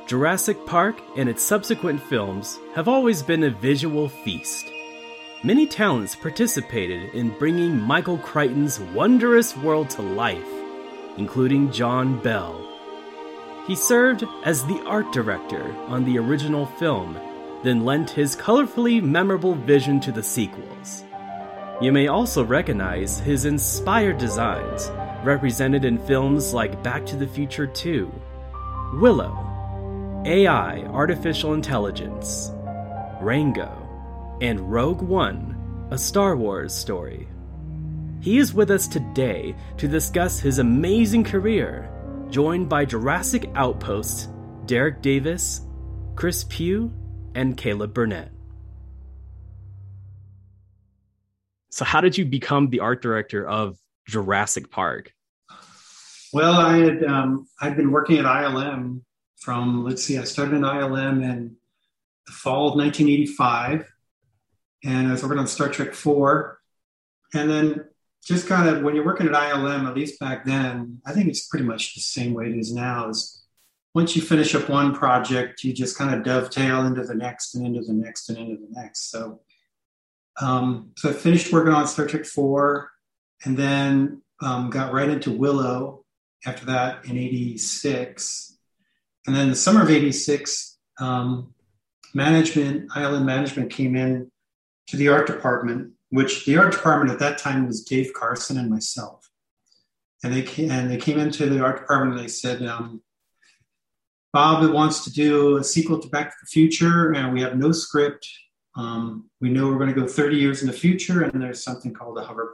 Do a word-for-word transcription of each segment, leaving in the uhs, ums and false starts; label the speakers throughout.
Speaker 1: Jurassic Park and its subsequent films have always been a visual feast. Many talents participated in bringing Michael Crichton's wondrous world to life, including John Bell. He served as the art director on the original film, then lent his colorfully memorable vision to the sequels. You may also recognize his inspired designs, represented in films like Back to the Future two, Willow, A I Artificial Intelligence, Rango, and Rogue One, a Star Wars story. He is with us today to discuss his amazing career, joined by Jurassic Outpost, Derek Davis, Chris Pugh, and Caleb Burnett. So how did you become the art director of Jurassic Park?
Speaker 2: Well, I had um, I'd been working at I L M from, let's see, I started in I L M in the fall of nineteen eighty-five, and I was working on Star Trek four. And then just kind of, when you're working at I L M, at least back then, I think it's pretty much the same way it is now, is once you finish up one project, you just kind of dovetail into the next and into the next and into the next. So, um, so I finished working on Star Trek four, and then um, got right into Willow after that in eighty-six. And then the summer of eighty-six, um, management, I L M management came in to the art department, which the art department at that time was Dave Carson and myself. And they came, and they came into the art department and they said, um, Bob wants to do a sequel to Back to the Future, and we have no script. Um, we know we're going to go thirty years in the future, and there's something called a hoverboard.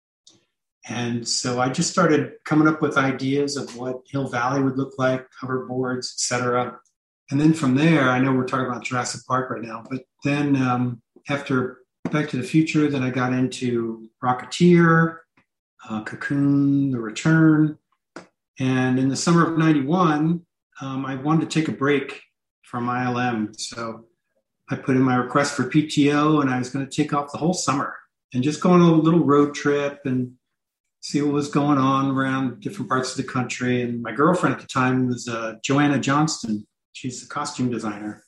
Speaker 2: And so I just started coming up with ideas of what Hill Valley would look like, hoverboards, et cetera. And then from there, I know we're talking about Jurassic Park right now, but then um, after Back to the Future, then I got into Rocketeer, uh, Cocoon, The Return. And in the summer of ninety-one, um, I wanted to take a break from I L M. So I put in my request for P T O, and I was going to take off the whole summer and just go on a little road trip and see what was going on around different parts of the country. And my girlfriend at the time was uh, Joanna Johnston. She's a costume designer.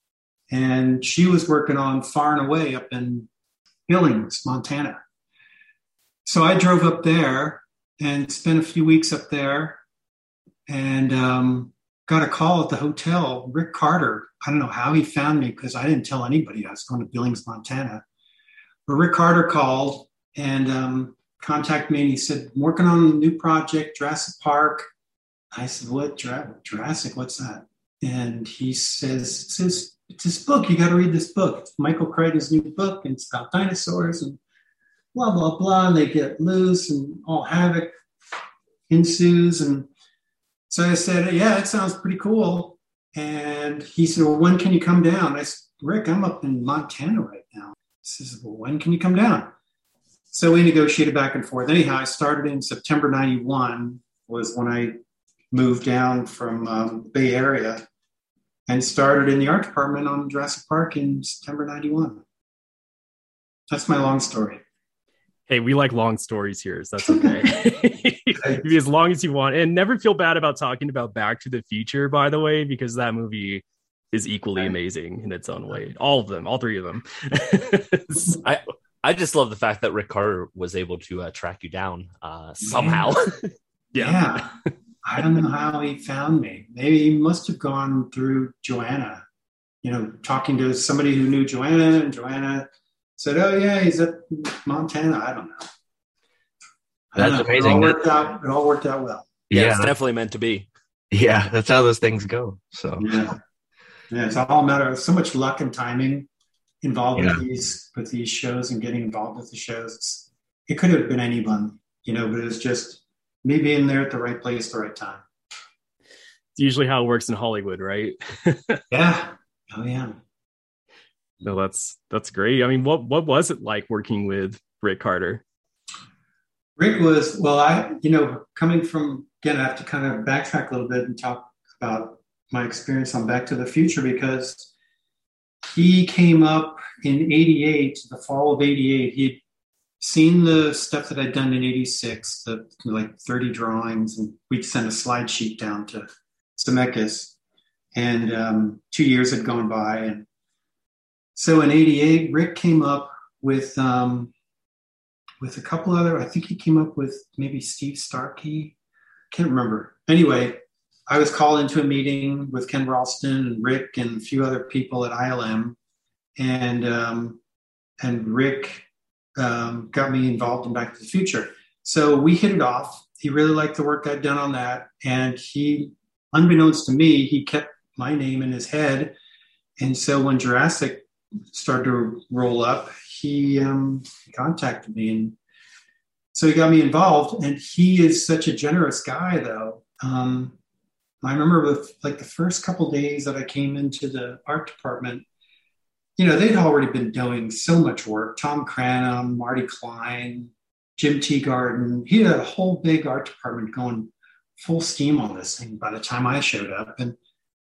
Speaker 2: And she was working on Far and Away up in Billings, Montana. So I drove up there and spent a few weeks up there, and um, got a call at the hotel. Rick Carter, I don't know how he found me because I didn't tell anybody I was going to Billings, Montana. But Rick Carter called and um, contacted me, and he said, I'm working on a new project, Jurassic Park. I said, what? Jurassic? What's that? And he says, it says, it's this book. You got to read this book. It's Michael Crichton's new book, and it's about dinosaurs and blah, blah, blah. And they get loose and all havoc ensues. And so I said, yeah, it sounds pretty cool. And he said, well, when can you come down? I said, Rick, I'm up in Montana right now. He says, well, when can you come down? So we negotiated back and forth. Anyhow, I started in September ninety-one was when I moved down from um, the Bay Area, and started in the art department on Jurassic Park in September ninety-one. That's my long story.
Speaker 1: Hey, we like long stories here, so that's okay. Be as long as you want. And never feel bad about talking about Back to the Future, by the way, because that movie is equally amazing in its own way. All of them, all three of them.
Speaker 3: So. I I just love the fact that Rick Carter was able to uh, track you down uh, somehow.
Speaker 2: Yeah. yeah. I don't know how he found me. Maybe he must have gone through Joanna, you know, talking to somebody who knew Joanna, and Joanna said, oh, yeah, he's at Montana. I don't know.
Speaker 4: That's
Speaker 2: don't know.
Speaker 4: amazing.
Speaker 2: It all, worked out, it all worked out well.
Speaker 3: Yeah,
Speaker 4: Yeah,
Speaker 3: it's definitely meant to be.
Speaker 4: Yeah, that's how those things go. So
Speaker 2: yeah, yeah, it's all a matter of so much luck and timing involved
Speaker 4: yeah.
Speaker 2: with these with these shows and getting involved with the shows. It's, it could have been anyone, you know, but it was just me being there at the right place at the right time.
Speaker 1: It's usually how it works in Hollywood, right?
Speaker 2: Yeah. Oh, yeah.
Speaker 1: No, that's that's great. I mean, what what was it like working with Rick Carter?
Speaker 2: Rick was, well, I, you know, coming from, again, I have to kind of backtrack a little bit and talk about my experience on Back to the Future, because he came up in eighty-eight, the fall of eighty-eight. He'd seen the stuff that I'd done in eighty-six, the like thirty drawings, and we'd send a slide sheet down to Zemeckis. And um, two years had gone by. And so in eighty-eight, Rick came up with um, with a couple other, I think he came up with maybe Steve Starkey. Can't remember. Anyway, I was called into a meeting with Ken Ralston and Rick and a few other people at I L M. And, um, and Rick um, got me involved in Back to the Future. So we hit it off. He really liked the work I'd done on that. And he, unbeknownst to me, he kept my name in his head. And so when Jurassic started to roll up, he um, contacted me. And so he got me involved. And he is such a generous guy, though. Um, I remember with like the first couple of days that I came into the art department, you know, they'd already been doing so much work. Tom Cranham, Marty Klein, Jim Teagarden. He had a whole big art department going full steam on this thing by the time I showed up. And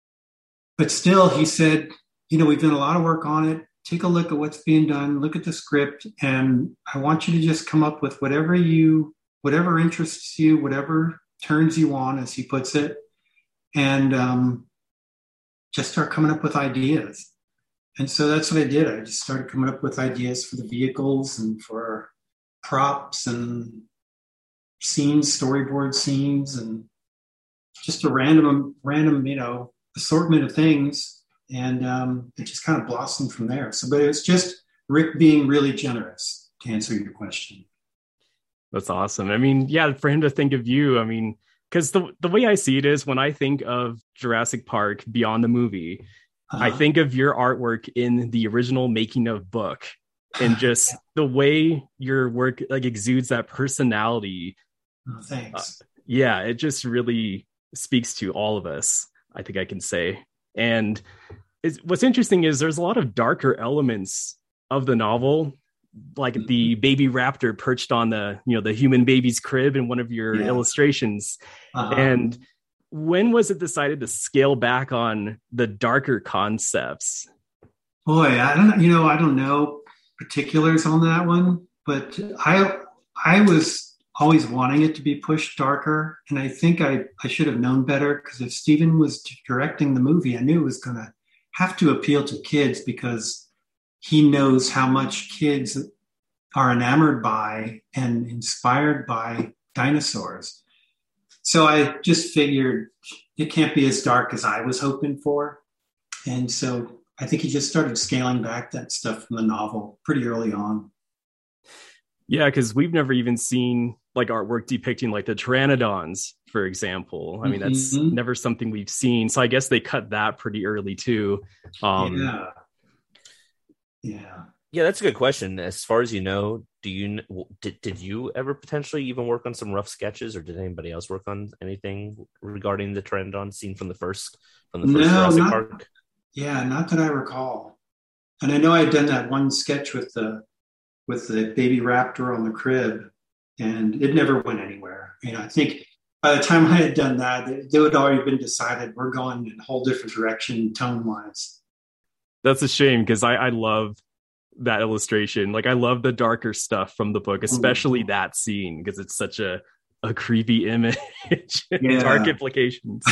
Speaker 2: but still, he said, you know, we've done a lot of work on it. Take a look at what's being done. Look at the script, and I want you to just come up with whatever you, whatever interests you, whatever turns you on, as he puts it, and um, just start coming up with ideas. And so that's what I did. I just started coming up with ideas for the vehicles and for props and scenes, storyboard scenes, and just a random, random, you know, assortment of things. And um, it just kind of blossomed from there. So, but it's just Rick being really generous, to answer your question.
Speaker 1: That's awesome. I mean, yeah, for him to think of you, I mean, because the, the way I see it is when I think of Jurassic Park beyond the movie, uh-huh. I think of your artwork in the original making of book, and just the way your work like exudes that personality.
Speaker 2: Oh, thanks.
Speaker 1: Uh, yeah, it just really speaks to all of us, I think I can say. And it's, what's interesting is there's a lot of darker elements of the novel, like mm-hmm. the baby raptor perched on the, you know, the human baby's crib in one of your yeah. illustrations. Uh-huh. And when was it decided to scale back on the darker concepts?
Speaker 2: Boy, I don't, you know, I don't know particulars on that one, but I, I was always wanting it to be pushed darker. And I think I, I should have known better, because if Steven was directing the movie, I knew it was going to have to appeal to kids, because he knows how much kids are enamored by and inspired by dinosaurs. So I just figured it can't be as dark as I was hoping for. And so I think he just started scaling back that stuff from the novel pretty early on.
Speaker 1: Yeah, because we've never even seen like artwork depicting like the pteranodons, for example. I mean, that's mm-hmm. never something we've seen. So I guess they cut that pretty early too. Um,
Speaker 2: yeah. Yeah.
Speaker 3: Yeah, that's a good question. As far as you know, do you did, did you ever potentially even work on some rough sketches, or did anybody else work on anything regarding the pteranodon scene from the first from the first
Speaker 2: no,
Speaker 3: Jurassic
Speaker 2: not,
Speaker 3: Park?
Speaker 2: Yeah, not that I recall. And I know I had done that one sketch with the with the baby raptor on the crib, and it never went anywhere. You know, I think by the time I had done that, it, it had already been decided we're going in a whole different direction tone-wise.
Speaker 1: That's a shame, because I, I love that illustration. Like, I love the darker stuff from the book, especially mm. that scene, because it's such a, a creepy image. Yeah. Dark implications.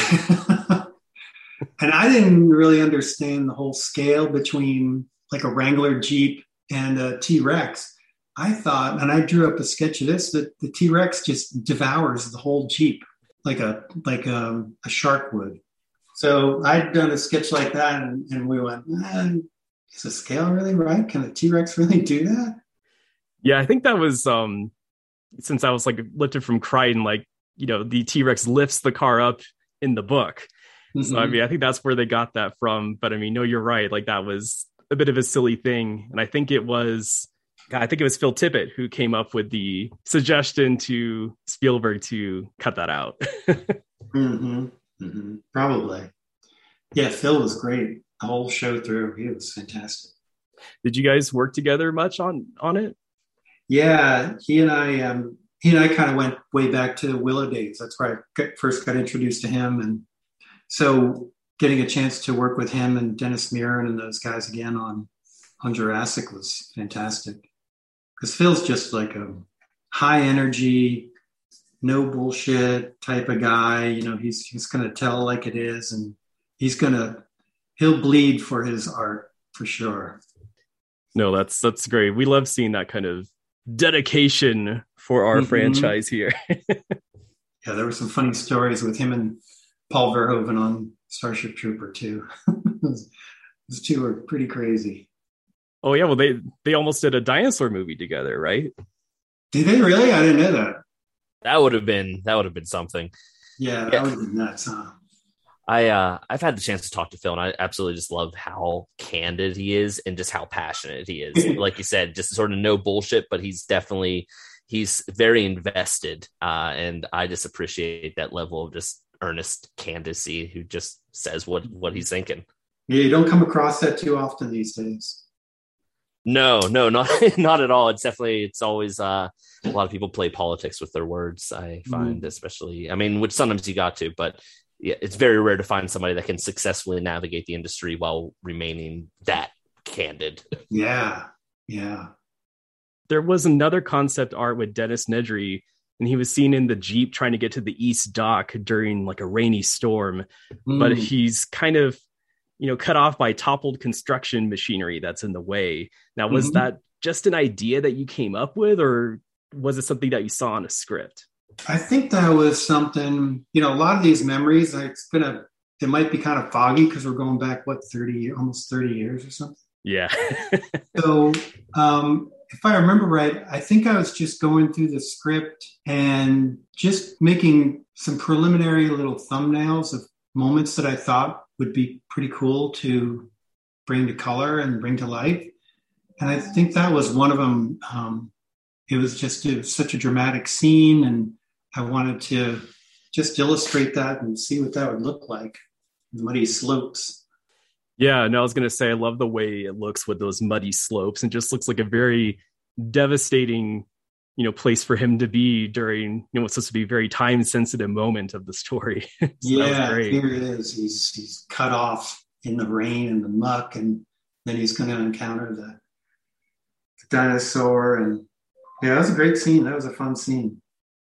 Speaker 2: And I didn't really understand the whole scale between like a Wrangler Jeep and a T-Rex. I thought, and I drew up a sketch of this, that the T-Rex just devours the whole Jeep like a like a, a shark would. So I'd done a sketch like that, and, and we went, man, is the scale really right? Can a T-Rex really do that?
Speaker 1: Yeah, I think that was, um, since I was like lifted from Crichton, like, you know, the T-Rex lifts the car up in the book. Mm-hmm. So, I mean, I think that's where they got that from. But I mean, no, you're right. Like, that was a bit of a silly thing. And I think it was, God, I think it was Phil Tippett who came up with the suggestion to Spielberg to cut that out.
Speaker 2: mm-hmm. Mm-hmm. Probably. Yeah, Phil was great. The whole show through, he was fantastic.
Speaker 1: Did you guys work together much on, on it?
Speaker 2: Yeah, he and I, um, he and I kind of went way back to Willow days. That's where I got, first got introduced to him. And so getting a chance to work with him and Dennis Muren and those guys again on, on Jurassic was fantastic. Because Phil's just like a high energy, no bullshit type of guy. You know, he's he's going to tell like it is. And he's gonna he'll bleed for his art for sure.
Speaker 1: No, that's that's great. We love seeing that kind of dedication for our mm-hmm. franchise here.
Speaker 2: Yeah, there were some funny stories with him and Paul Verhoeven on Starship Trooper too. those, those two are pretty crazy.
Speaker 1: Oh yeah, well they they almost did a dinosaur movie together, right?
Speaker 2: Did they really? I didn't know that.
Speaker 3: That would have been that would have been something.
Speaker 2: Yeah, that
Speaker 3: yeah.
Speaker 2: would have been nuts, huh?
Speaker 3: I uh, I've had the chance to talk to Phil, and I absolutely just love how candid he is and just how passionate he is. Like you said, just sort of no bullshit, but he's definitely he's very invested, uh, and I just appreciate that level of just earnest candidacy who just says what what he's thinking.
Speaker 2: Yeah, you don't come across that too often these days.
Speaker 3: No, no, not not at all. It's definitely it's always uh, a lot of people play politics with their words. I find, mm. especially, I mean, which sometimes you got to, but. Yeah, it's very rare to find somebody that can successfully navigate the industry while remaining that candid.
Speaker 2: Yeah, yeah.
Speaker 1: There was another concept art with Dennis Nedry, and he was seen in the Jeep trying to get to the East Dock during like a rainy storm, mm. but he's kind of, you know, cut off by toppled construction machinery that's in the way. Now, was mm-hmm. that just an idea that you came up with, or was it something that you saw in a script?
Speaker 2: I think that was something, you know, a lot of these memories, like, it's been a, they might be kind of foggy because we're going back, what, thirty, almost thirty years or something.
Speaker 1: Yeah.
Speaker 2: So um, if I remember right, I think I was just going through the script and just making some preliminary little thumbnails of moments that I thought would be pretty cool to bring to color and bring to life. And I think that was one of them. Um, it was just it was such a dramatic scene, and I wanted to just illustrate that and see what that would look like. Muddy slopes.
Speaker 1: Yeah, no, I was going to say, I love the way it looks with those muddy slopes, and just looks like a very devastating, you know, place for him to be during, you know, what's supposed to be a very time sensitive moment of the story. So
Speaker 2: yeah, here it is. He's, he's cut off in the rain and the muck, and then he's going to encounter the, the dinosaur. And yeah, that was a great scene. That was a fun scene.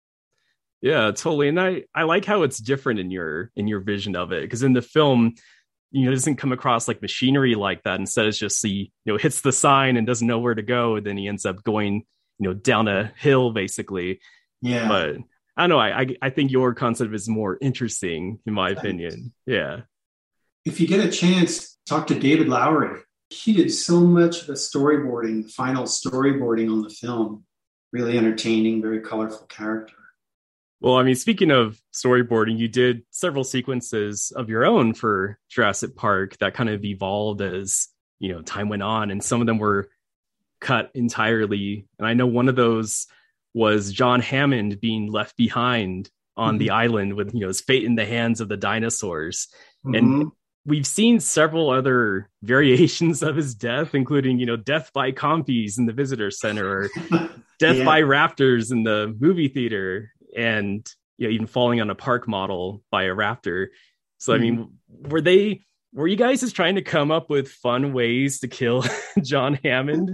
Speaker 1: Yeah, totally. And I, I like how it's different in your in your vision of it, because in the film, you know, it doesn't come across like machinery like that. Instead, it's just he, you know, hits the sign and doesn't know where to go. Then he ends up going, you know, down a hill, basically.
Speaker 2: Yeah.
Speaker 1: But I don't know. I I, I think your concept is more interesting, in my opinion. Yeah.
Speaker 2: If you get a chance, talk to David Lowery. He did so much of the storyboarding, the final storyboarding on the film. Really entertaining, very colorful character.
Speaker 1: Well, I mean, speaking of storyboarding, you did several sequences of your own for Jurassic Park that kind of evolved as, you know, time went on, and some of them were cut entirely. And I know one of those was John Hammond being left behind on mm-hmm. the island with, you know, his fate in the hands of the dinosaurs. Mm-hmm. And we've seen several other variations of his death, including, you know, death by compies in the visitor center, or death yeah. by raptors in the movie theater, and, you know, even falling on a park model by a raptor. So, mm-hmm. I mean, were they, were you guys just trying to come up with fun ways to kill John Hammond?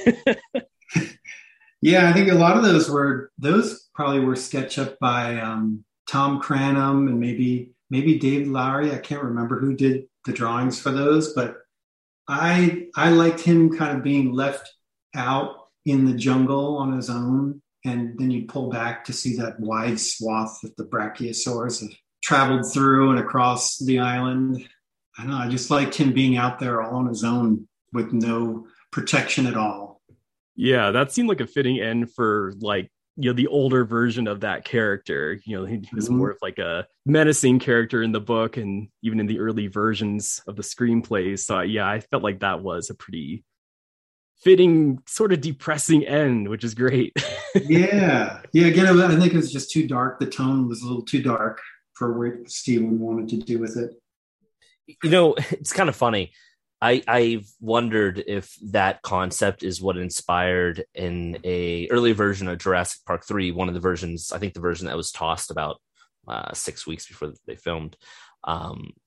Speaker 2: Yeah, I think a lot of those were, those probably were sketched up by um, Tom Cranham and maybe, maybe David Lowery. I can't remember who did the drawings for those, but I, I liked him kind of being left out in the jungle on his own. And then you pull back to see that wide swath that the brachiosaurs have traveled through and across the island. I don't know. I just liked him being out there all on his own with no protection at all.
Speaker 1: Yeah, that seemed like a fitting end for, like, you know, the older version of that character. You know, he was mm-hmm. more of like a menacing character in the book and even in the early versions of the screenplays. So yeah, I felt like that was a pretty fitting, sort of depressing end, which is great.
Speaker 2: yeah. Yeah. Again, I think it was just too dark. The tone was a little too dark for what Steven wanted to do with it.
Speaker 3: You know, it's kind of funny. I, I've wondered if that concept is what inspired in a early version of Jurassic Park three, one of the versions, I think the version that was tossed about uh, six weeks before they filmed. Um,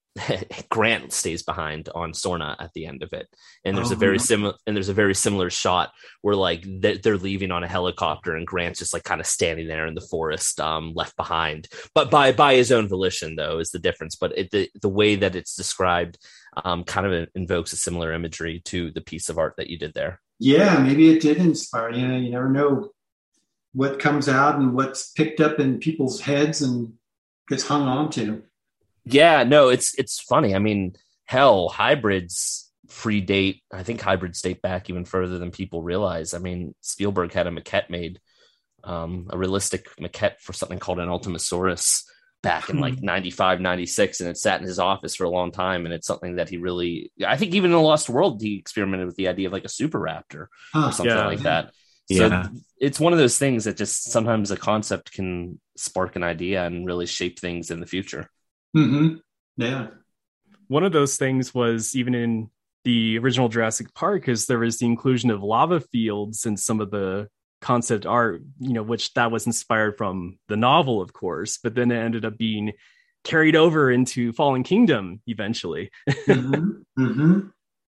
Speaker 3: Grant stays behind on Sorna at the end of it, and there's
Speaker 2: Oh,
Speaker 3: a very
Speaker 2: yeah.
Speaker 3: similar and there's a very similar shot where like they're, they're leaving on a helicopter, and Grant's just like kind of standing there in the forest, um, left behind, but by by his own volition, though, is the difference. But it, the the way that it's described, um, kind of invokes a similar imagery to the piece of art that you did there.
Speaker 2: Yeah, maybe it did inspire. You know, you never know what comes out and what's picked up in people's heads and gets hung on to.
Speaker 3: Yeah, no, it's it's funny. I mean, hell, hybrids predate. I think hybrids date back even further than people realize. I mean, Spielberg had a maquette made, um, a realistic maquette for something called an Ultimasaurus back in like ninety-five, ninety-six, and it sat in his office for a long time. And it's something that he really, I think even in The Lost World, he experimented with the idea of like a super raptor
Speaker 2: Huh.
Speaker 3: or something
Speaker 1: Yeah.
Speaker 3: like that.
Speaker 4: Yeah.
Speaker 3: So it's one of those things that just sometimes a concept can spark an idea and really shape things in the future.
Speaker 2: Mm-hmm. Yeah.
Speaker 1: One of those things was even in the original Jurassic Park, is there was the inclusion of lava fields in some of the concept art, you know, which that was inspired from the novel, of course, but then it ended up being carried over into Fallen Kingdom eventually.
Speaker 2: Mm-hmm. Mm-hmm.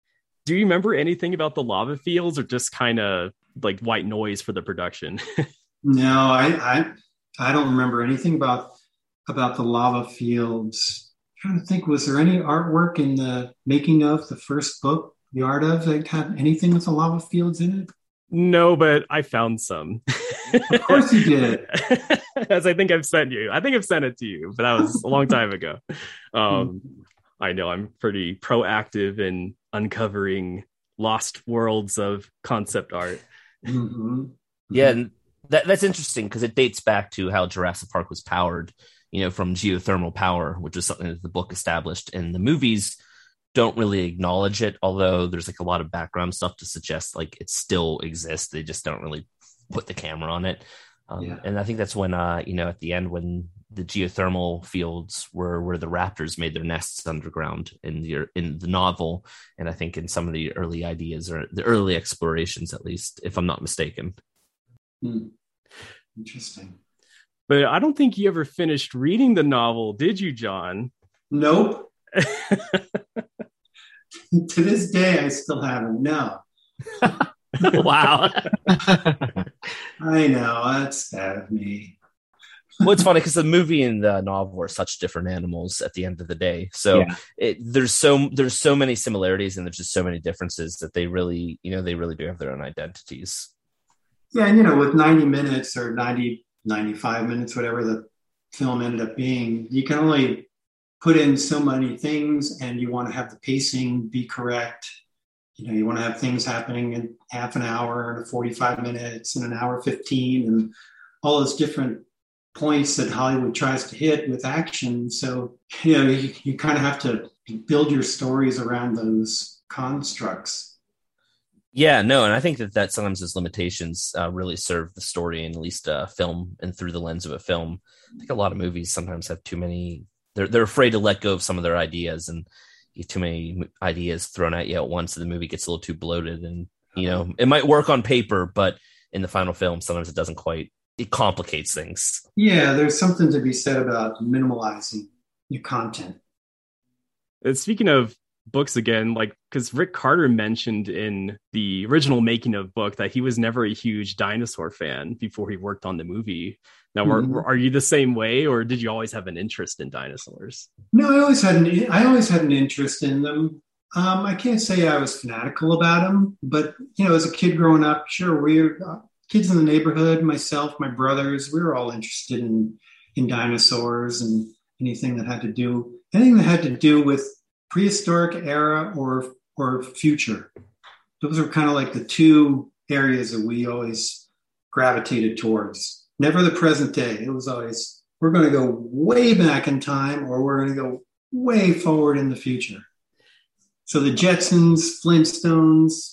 Speaker 1: Do you remember anything about the lava fields, or just kind of like white noise for the production?
Speaker 2: No, I, I I don't remember anything about about the lava fields. I'm trying to think, was there any artwork in the making of the first book, The Art of, that had anything with the lava fields in it?
Speaker 1: No, but I found some.
Speaker 2: Of course you did.
Speaker 1: As I think I've sent you. I think I've sent it to you, but that was a long time ago. Um, I know I'm pretty proactive in uncovering lost worlds of concept art.
Speaker 2: Mm-hmm.
Speaker 3: Yeah, and that, that's interesting because it dates back to how Jurassic Park was powered, you know, from geothermal power, which is something that the book established. And the movies don't really acknowledge it, although there's like a lot of background stuff to suggest like it still exists. They just don't really put the camera on it. Um,
Speaker 2: Yeah.
Speaker 3: And I think that's when, uh, you know, at the end, when the geothermal fields were where the raptors made their nests underground in the in the novel, and I think in some of the early ideas or the early explorations, at least, if I'm not mistaken.
Speaker 2: Hmm. Interesting.
Speaker 1: But I don't think you ever finished reading the novel, did you, John?
Speaker 2: Nope. To this day, I still haven't. No.
Speaker 3: Wow.
Speaker 2: I know. That's bad of me.
Speaker 3: Well, it's funny because the movie and the novel are such different animals at the end of the day. So
Speaker 4: Yeah.
Speaker 3: it, there's so there's so many similarities and there's just so many differences that they really, you know, they really do have their own identities.
Speaker 2: Yeah, and you know, with ninety minutes or ninety, ninety-five minutes, whatever the film ended up being, you can only put in so many things, and you want to have the pacing be correct. You know, you want to have things happening in half an hour and forty-five minutes and an hour fifteen and all those different points that Hollywood tries to hit with action. So, you know, you, you kind of have to build your stories around those constructs.
Speaker 3: Yeah, no, and I think that, that sometimes those limitations uh, really serve the story in at least a film and through the lens of a film. I think a lot of movies sometimes have too many, they're, they're afraid to let go of some of their ideas, and you get too many ideas thrown at you at once, and the movie gets a little too bloated. And, you know, it might work on paper, but in the final film, sometimes it doesn't quite, it complicates things.
Speaker 2: Yeah, there's something to be said about minimalizing your content.
Speaker 1: And speaking of books again, like, because Rick Carter mentioned in the original making of book that he was never a huge dinosaur fan before he worked on the movie. Now,
Speaker 2: Mhm.
Speaker 1: are, are you the same way, or did you always have an interest in dinosaurs?
Speaker 2: No, I always had an I always had an interest in them. Um, I can't say I was fanatical about them, but you know, as a kid growing up, sure, we were uh, kids in the neighborhood. Myself, my brothers, we were all interested in in dinosaurs and anything that had to do anything that had to do with prehistoric era or or future. Those were kind of like the two areas that we always gravitated towards. Never the present day. It was always, we're going to go way back in time, or we're going to go way forward in the future. So the Jetsons, Flintstones,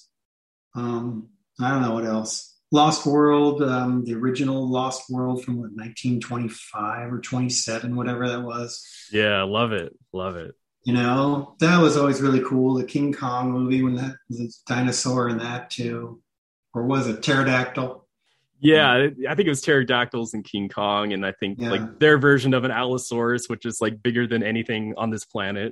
Speaker 2: um, I don't know what else. Lost World, um, the original Lost World from what, nineteen twenty-five or twenty-seven, whatever that was.
Speaker 1: Yeah, love it. Love it.
Speaker 2: You know, that was always really cool. The King Kong movie, when that was a dinosaur in that too. Or was it pterodactyl?
Speaker 1: Yeah, I think it was pterodactyls and King Kong, and I think
Speaker 2: Yeah.
Speaker 1: like their version of an Allosaurus, which is like bigger than anything on this planet.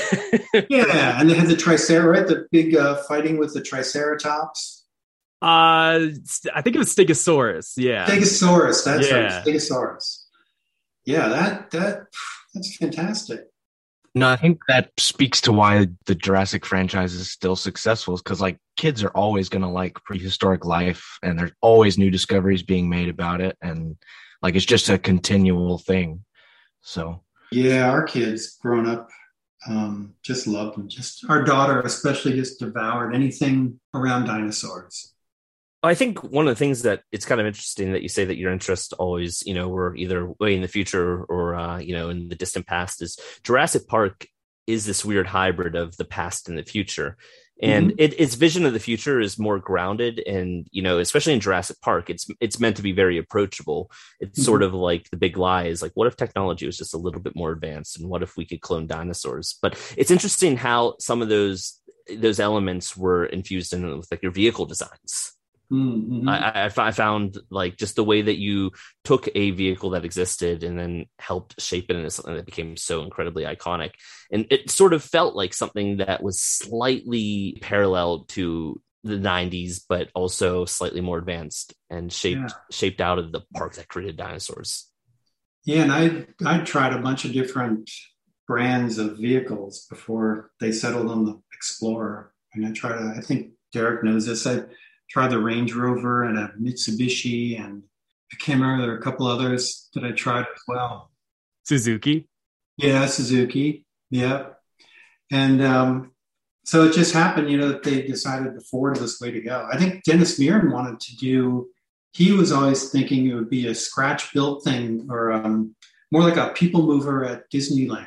Speaker 2: Yeah, and they had the Triceratops, the big uh, fighting with the Triceratops.
Speaker 1: Uh, I think it was Stegosaurus. Yeah,
Speaker 2: Stegosaurus, that's
Speaker 1: Yeah.
Speaker 2: right, Stegosaurus. Yeah, that that that's fantastic.
Speaker 4: No, I think that speaks to why the Jurassic franchise is still successful, because like kids are always going to like prehistoric life, and there's always new discoveries being made about it, and like it's just a continual thing. So
Speaker 2: Yeah, our kids growing up um, just loved them. Just our daughter, especially, just devoured anything around dinosaurs.
Speaker 3: I think one of the things that it's kind of interesting that you say that your interests always, you know, were either way in the future or, uh, you know, in the distant past is Jurassic Park is this weird hybrid of the past and the future. And
Speaker 2: Mhm.
Speaker 3: it, its vision of the future is more grounded. And, you know, especially in Jurassic Park, it's it's meant to be very approachable. It's
Speaker 2: Mhm.
Speaker 3: sort of like the big lie is like, what if technology was just a little bit more advanced? And what if we could clone dinosaurs? But it's interesting how some of those those elements were infused in with like your vehicle designs.
Speaker 2: Mhm.
Speaker 3: I, I, I found like just the way that you took a vehicle that existed and then helped shape it into something that became so incredibly iconic. And it sort of felt like something that was slightly parallel to the nineties, but also slightly more advanced and shaped
Speaker 2: Yeah.
Speaker 3: shaped out of the park that created dinosaurs.
Speaker 2: Yeah, and I I tried a bunch of different brands of vehicles before they settled on the Explorer. And I tried, a, I think Derek knows this. I tried the Range Rover and a Mitsubishi, and I can't remember, there are a couple others that I tried as well.
Speaker 1: Suzuki.
Speaker 2: Yeah, Suzuki. Yeah. And um, so it just happened, you know, that they decided the Ford was the way to go. I think Dennis Muren wanted to do, he was always thinking it would be a scratch built thing, or um, more like a people mover at Disneyland.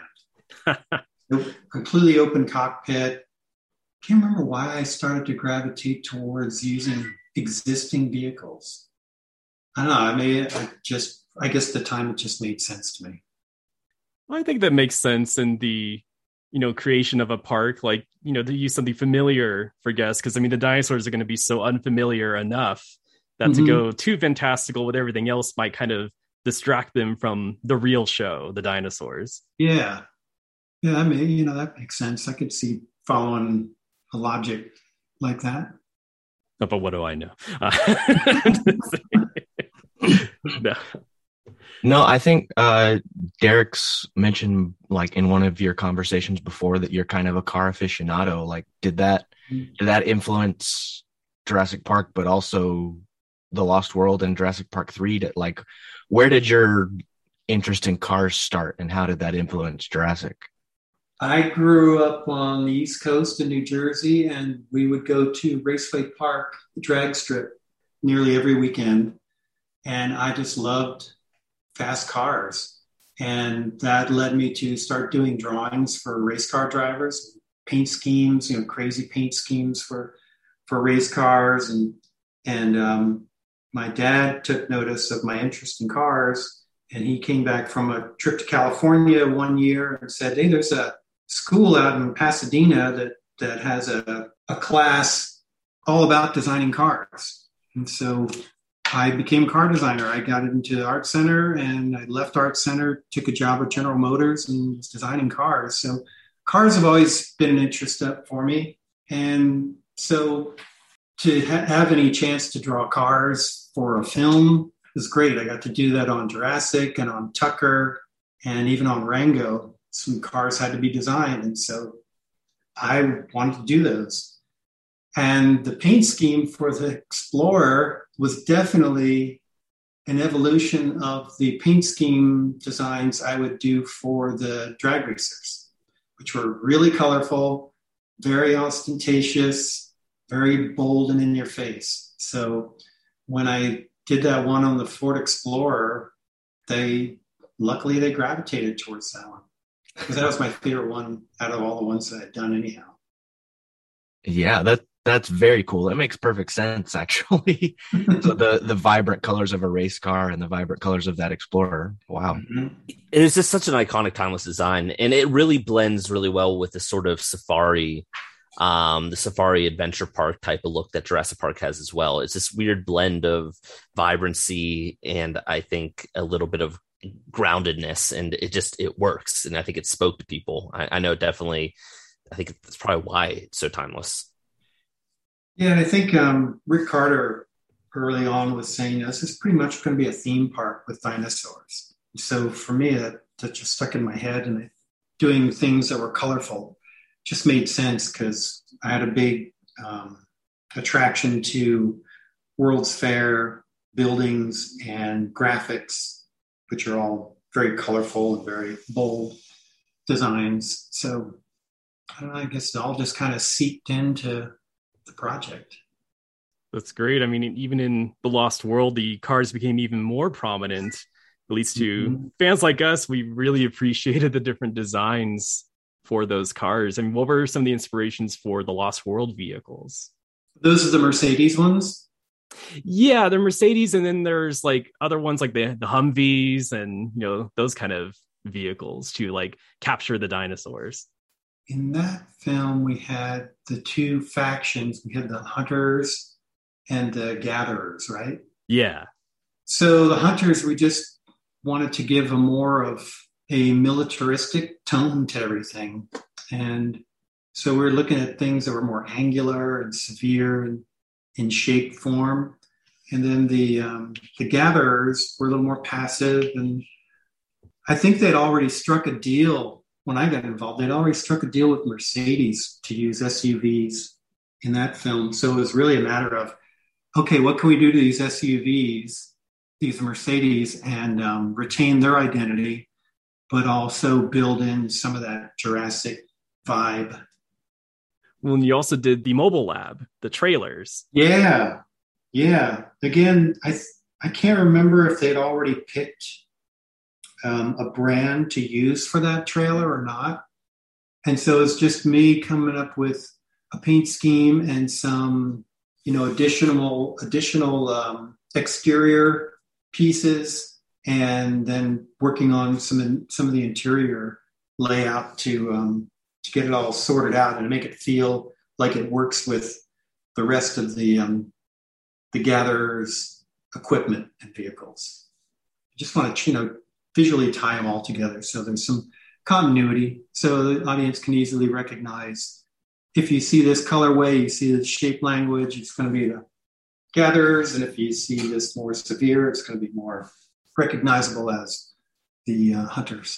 Speaker 2: A completely open cockpit. Can't remember why I started to gravitate towards using existing vehicles. I don't know. I mean, I just, I guess the time it just made sense to me.
Speaker 1: I think that makes sense in the, you know, creation of a park, like, you know, to use something familiar for guests. Because I mean, the dinosaurs are going to be so unfamiliar enough that
Speaker 2: Mhm.
Speaker 1: to go too fantastical with everything else might kind of distract them from the real show, the dinosaurs.
Speaker 2: Yeah. Yeah, I mean, you know, that makes sense. I could see following a logic like that.
Speaker 1: Oh, but what do I know? Uh, no.
Speaker 4: no, I think uh, Derek's mentioned like in one of your conversations before that you're kind of a car aficionado. Like, did that did that influence Jurassic Park, but also The Lost World and Jurassic Park three? To, like, where did your interest in cars start, and how did that influence Jurassic?
Speaker 2: I grew up on the East Coast in New Jersey, and we would go to Raceway Park, the drag strip, nearly every weekend. And I just loved fast cars. And that led me to start doing drawings for race car drivers, paint schemes, you know, crazy paint schemes for, for race cars. And, and um, my dad took notice of my interest in cars. And he came back from a trip to California one year and said, hey, there's a school out in Pasadena that, that has a, a class all about designing cars. And so I became a car designer. I got into Art Center, and I left Art Center, took a job at General Motors, and was designing cars. So cars have always been an interest for me. And so to ha- have any chance to draw cars for a film was great. I got to do that on Jurassic and on Tucker and even on Rango. Some cars had to be designed, and so I wanted to do those. And the paint scheme for the Explorer was definitely an evolution of the paint scheme designs I would do for the drag racers, which were really colorful, very ostentatious, very bold and in your face. So when I did that one on the Ford Explorer, they luckily they gravitated towards that one, because that was my favorite one out of all the ones that I'd done anyhow.
Speaker 4: Yeah, that that's very cool. That makes perfect sense, actually. So the the vibrant colors of a race car and the vibrant colors of that Explorer. Wow.
Speaker 2: Mm-hmm.
Speaker 3: It is just such an iconic, timeless design, and it really blends really well with the sort of safari um, the Safari Adventure Park type of look that Jurassic Park has as well. It's this weird blend of vibrancy and I think a little bit of groundedness, and it just it works. And I think it spoke to people. I, I know definitely. I think that's probably why it's so timeless.
Speaker 2: Yeah, and I think um, Rick Carter early on was saying, this is pretty much going to be a theme park with dinosaurs. So for me, that, that just stuck in my head, and doing things that were colorful just made sense because I had a big um, attraction to World's Fair buildings and graphics, which are all very colorful and very bold designs. So I don't know, I guess it all just kind of seeped into the project.
Speaker 1: That's great. I mean, even in The Lost World, the cars became even more prominent, at least to mm-hmm. fans like us. We really appreciated the different designs for those cars. I mean, what were some of the inspirations for the Lost World vehicles?
Speaker 2: Those are the Mercedes ones?
Speaker 1: Yeah, the Mercedes, and then there's like other ones like the, the Humvees and, you know, those kind of vehicles to like capture the dinosaurs.
Speaker 2: In that film, we had the two factions. We had the hunters and the gatherers, right?
Speaker 1: Yeah.
Speaker 2: So the hunters, we just wanted to give a more of a militaristic tone to everything. And so we were looking at things that were more angular and severe and in shape form. And then the um, the gatherers were a little more passive. And I think they'd already struck a deal. When I got involved, they'd already struck a deal with Mercedes to use S U Vs in that film. So it was really a matter of, okay, what can we do to these S U Vs, these Mercedes, and um, retain their identity, but also build in some of that Jurassic vibe.
Speaker 1: Well, and you also did the mobile lab, the trailers.
Speaker 2: Yeah, yeah. Again, I th- I can't remember if they'd already picked Um, a brand to use for that trailer or not. And so it's just me coming up with a paint scheme and some, you know, additional, additional um, exterior pieces, and then working on some, some of the interior layout to, um, to get it all sorted out and make it feel like it works with the rest of the, um, the gatherer's equipment and vehicles. I just want to, you know, visually tie them all together so there's some continuity so the audience can easily recognize, if you see this colorway, you see the shape language, it's going to be the gatherers, and if you see this more severe, it's going to be more recognizable as the uh, hunters.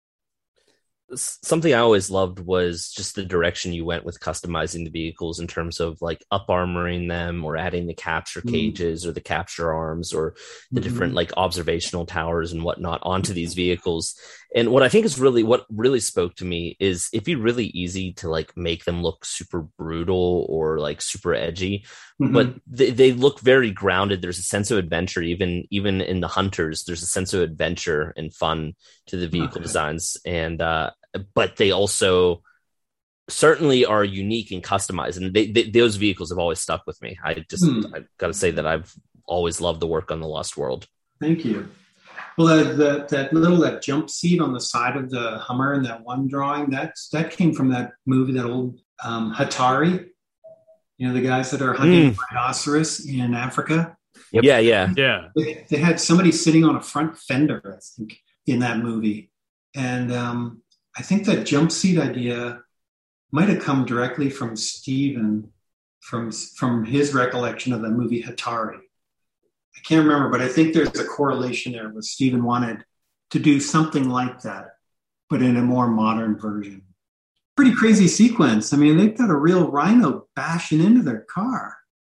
Speaker 3: Something I always loved was just the direction you went with customizing the vehicles in terms of like up armoring them or adding the capture cages mm. or the capture arms or the mm-hmm. different like observational towers and whatnot onto these vehicles. And what I think is really what really spoke to me is it'd be really easy to like make them look super brutal or like super edgy, mm-hmm. but they, they look very grounded. There's a sense of adventure, even even in the hunters. There's a sense of adventure and fun to the vehicle okay. designs, and uh, but they also certainly are unique and customized. And they, they, those vehicles have always stuck with me. I just mm. I've got to say that I've always loved the work on The Lost World.
Speaker 2: Thank you. Well, that, that that little that jump seat on the side of the Hummer in that one drawing, that's that came from that movie, that old um, Hatari. You know, the guys that are hunting mm. rhinoceros in Africa.
Speaker 3: Yep. Yeah, yeah,
Speaker 1: yeah.
Speaker 2: They, they had somebody sitting on a front fender, I think, in that movie, and um, I think that jump seat idea might have come directly from Steven, from from his recollection of the movie Hatari. I can't remember, but I think there's a correlation there where Steven wanted to do something like that, but in a more modern version. Pretty crazy sequence. I mean, they've got a real rhino bashing into their car.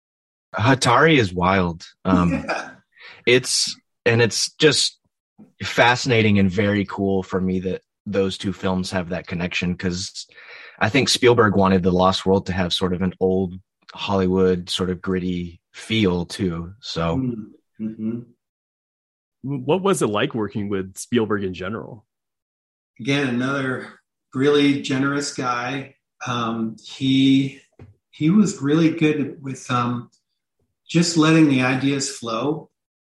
Speaker 4: Hatari is wild. Um,
Speaker 2: yeah.
Speaker 4: It's, and it's just fascinating and very cool for me that those two films have that connection, because I think Spielberg wanted The Lost World to have sort of an old Hollywood sort of gritty feel too. So
Speaker 2: mm-hmm.
Speaker 1: What was it like working with Spielberg in general?
Speaker 2: Again, another really generous guy. Um, he he was really good with um, just letting the ideas flow,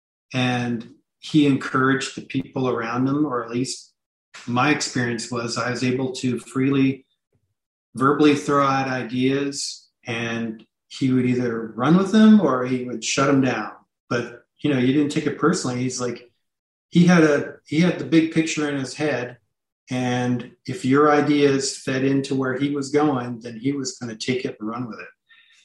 Speaker 2: and he encouraged the people around him, or at least my experience was I was able to freely verbally throw out ideas, and he would either run with them or he would shut them down. But, you know, you didn't take it personally. He's like, he had a, he had the big picture in his head. And if your ideas fed into where he was going, then he was going to take it and run with it.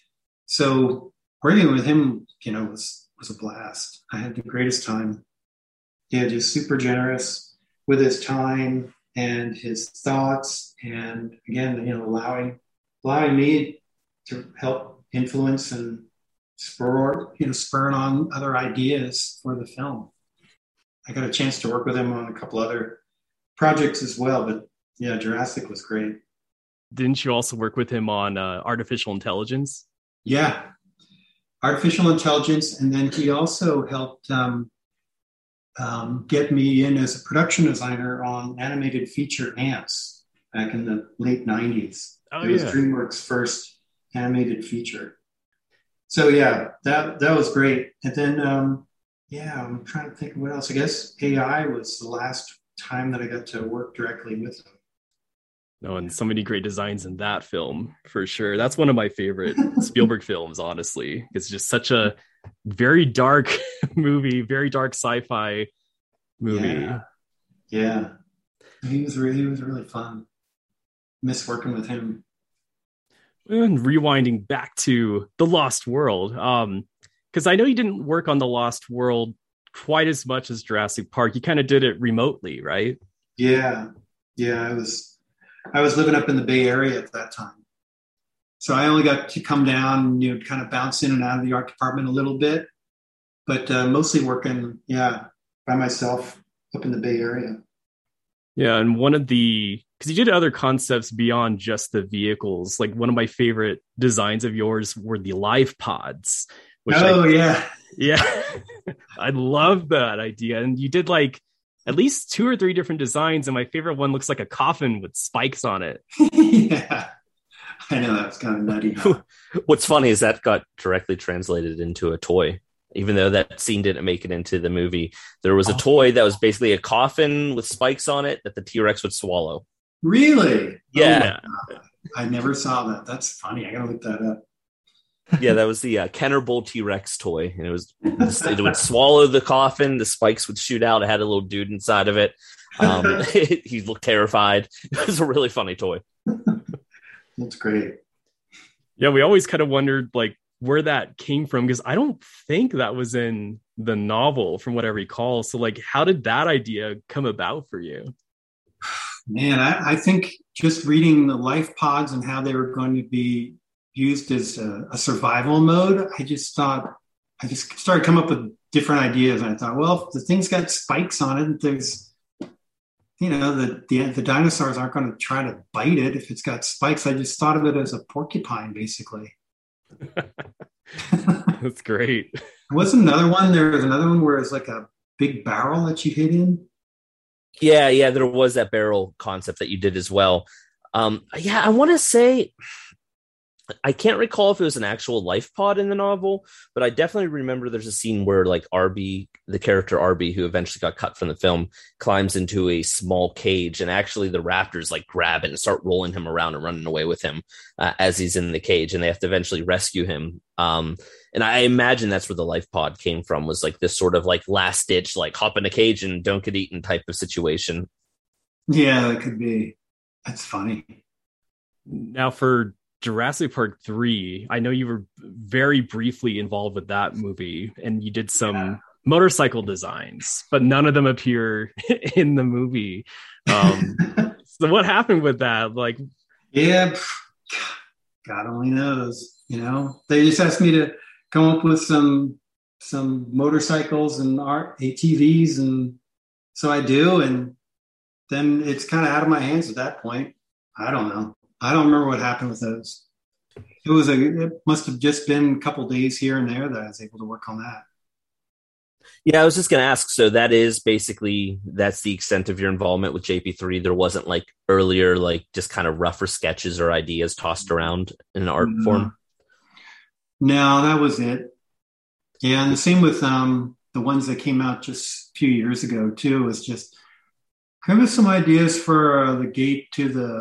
Speaker 2: So working with him, you know, was, was a blast. I had the greatest time. Yeah, just super generous with his time and his thoughts. And again, you know, allowing, allowing me to help influence and spur, you know, spurring on other ideas for the film. I got a chance to work with him on a couple other projects as well, but yeah, Jurassic was great.
Speaker 1: Didn't you also work with him on uh, artificial intelligence?
Speaker 2: Yeah, artificial intelligence, and then he also helped um, um, get me in as a production designer on animated feature Ants back in the late nineties.
Speaker 1: Oh,
Speaker 2: it was
Speaker 1: yeah.
Speaker 2: DreamWorks' first animated feature. So yeah, that that was great. And then um, yeah, I'm trying to think of what else. I guess A I was the last time that I got to work directly with him.
Speaker 1: No, and so many great designs in that film, for sure. That's one of my favorite Spielberg films, honestly. It's just such a very dark movie, very dark sci-fi movie.
Speaker 2: Yeah, yeah. He was really, he was really fun. Miss working with him.
Speaker 1: And rewinding back to The Lost World, um, because I know you didn't work on The Lost World quite as much as Jurassic Park. You kind of did it remotely, right?
Speaker 2: Yeah, yeah. I was. I was living up in the Bay Area at that time. So I only got to come down, you know, kind of bounce in and out of the art department a little bit, but uh, mostly working, yeah, by myself up in the Bay Area.
Speaker 1: Yeah, and one of the, because you did other concepts beyond just the vehicles. Like one of my favorite designs of yours were the life pods. Which
Speaker 2: oh,
Speaker 1: I,
Speaker 2: yeah.
Speaker 1: Yeah, I love that idea. And you did like at least two or three different designs, and my favorite one looks like a coffin with spikes on it.
Speaker 2: Yeah, I know, that's kind of nutty.
Speaker 3: What's funny is that got directly translated into a toy. Even though that scene didn't make it into the movie, there was a toy that was basically a coffin with spikes on it that the T-Rex would swallow.
Speaker 2: Really?
Speaker 3: Yeah.
Speaker 2: Oh, I never saw that. That's funny. I gotta look that up.
Speaker 3: Yeah, that was the uh, Kenner Bull T-Rex toy, and it was it would swallow the coffin. The spikes would shoot out. It had a little dude inside of it. Um, he looked terrified. It was a really funny toy.
Speaker 2: That's great.
Speaker 1: Yeah, we always kind of wondered like where that came from, because I don't think that was in the novel, from what I recall. So, like, how did that idea come about for you?
Speaker 2: Man, I, I think just reading the life pods and how they were going to be used as a, a survival mode, I just thought, I just started coming up with different ideas. And I thought, well, if the thing's got spikes on it, there's, you know, the, the, the dinosaurs aren't going to try to bite it if it's got spikes. I just thought of it as a porcupine, basically.
Speaker 1: That's great.
Speaker 2: Wasn't another one, there was another one where it's like a big barrel that you hid in.
Speaker 3: Yeah, yeah, there was that barrel concept that you did as well. Um, yeah, I want to say, I can't recall if it was an actual life pod in the novel, but I definitely remember there's a scene where like Arby, the character Arby, who eventually got cut from the film, climbs into a small cage, and actually the raptors like grab it and start rolling him around and running away with him uh, as he's in the cage, and they have to eventually rescue him. Um, and I imagine that's where the life pod came from, was like this sort of like last ditch, like hop in a cage and don't get eaten type of situation.
Speaker 2: Yeah, that could be. That's funny.
Speaker 1: Now for Jurassic Park three, I know you were very briefly involved with that movie, and you did some yeah. motorcycle designs, but none of them appear in the movie. Um, so what happened with that? Like,
Speaker 2: yeah, God only knows. You know, they just asked me to come up with some some motorcycles and art A T Vs, and so I do, and then it's kind of out of my hands at that point. I don't know. I don't remember what happened with those. It was a. It must have just been a couple days here and there that I was able to work on that.
Speaker 3: Yeah, I was just going to ask. So that is basically, that's the extent of your involvement with J P three. There wasn't like earlier, like just kind of rougher sketches or ideas tossed around in an art
Speaker 2: no.
Speaker 3: form.
Speaker 2: No, that was it. Yeah, and the same with um, the ones that came out just a few years ago too. Was just give us some ideas for uh, the gate to the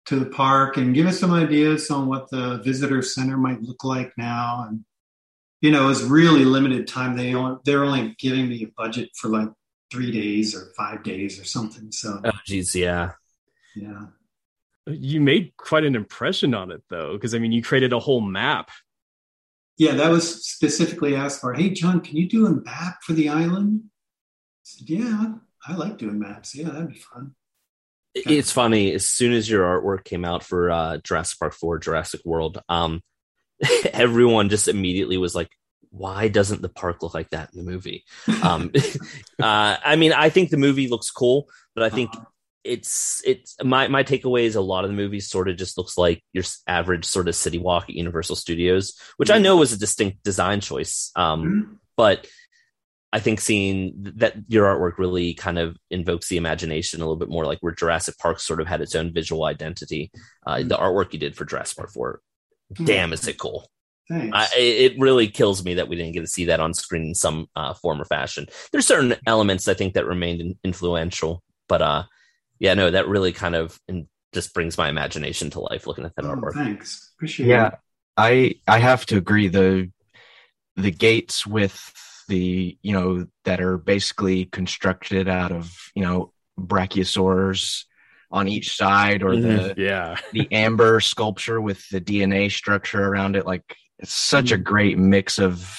Speaker 2: to the park and give us some ideas on what the visitor center might look like now. And, you know, it was really limited time. They only, they're only giving me a budget for like three days or five days or something. So,
Speaker 3: oh, geez, yeah.
Speaker 2: Yeah.
Speaker 1: You made quite an impression on it, though, because, I mean, you created a whole map.
Speaker 2: Yeah, that was specifically asked for. Hey, John, can you do a map for the island? I said, yeah, I like doing maps. Yeah, that'd be fun.
Speaker 3: It's funny. As soon as your artwork came out for uh, Jurassic Park four, Jurassic World, um, everyone just immediately was like, why doesn't the park look like that in the movie? Um, uh, I mean, I think the movie looks cool, but I think uh-huh. it's it's my my takeaway is a lot of the movie sort of just looks like your average sort of city walk at Universal Studios, which mm-hmm. I know was a distinct design choice. Um, mm-hmm. But I think seeing that your artwork really kind of invokes the imagination a little bit more, like where Jurassic Park sort of had its own visual identity. Uh, mm-hmm. The artwork you did for Jurassic Park four, mm-hmm. damn, is it cool. I, it really kills me that we didn't get to see that on screen in some uh, form or fashion. There's certain elements I think that remained in, influential, but uh, yeah, no, that really kind of in, just brings my imagination to life looking at that
Speaker 2: oh,
Speaker 3: artwork.
Speaker 2: Thanks, appreciate
Speaker 4: yeah,
Speaker 2: it.
Speaker 4: I I have to agree. The the gates with the you know that are basically constructed out of you know brachiosaurs on each side, or the
Speaker 1: yeah
Speaker 4: the amber sculpture with the D N A structure around it, like. It's such a great mix of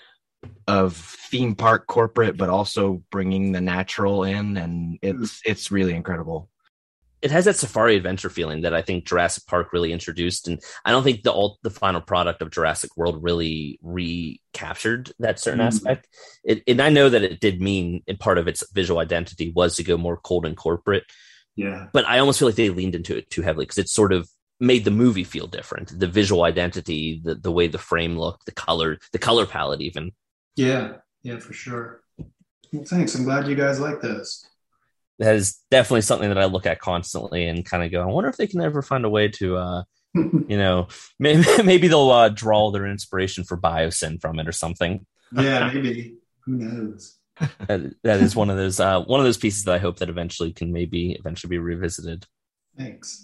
Speaker 4: of theme park corporate, but also bringing the natural in, and it's it's really incredible.
Speaker 3: It has that safari adventure feeling that I think Jurassic Park really introduced, and I don't think the all, the final product of Jurassic World really recaptured that certain mm-hmm. aspect. It, and I know that it did mean, and part of its visual identity was to go more cold and corporate.
Speaker 2: Yeah,
Speaker 3: but I almost feel like they leaned into it too heavily because it's sort of made the movie feel different. The visual identity, the the way the frame looked, the color, the color palette, even.
Speaker 2: Yeah, yeah, for sure. Well, thanks. I'm glad you guys like this.
Speaker 3: That is definitely something that I look at constantly and kind of go, I wonder if they can ever find a way to, uh, you know, maybe maybe they'll uh, draw their inspiration for Biosyn from it or something.
Speaker 2: Yeah, maybe. Who knows?
Speaker 3: that, that is one of those uh, one of those pieces that I hope that eventually can maybe eventually be revisited.
Speaker 2: Thanks.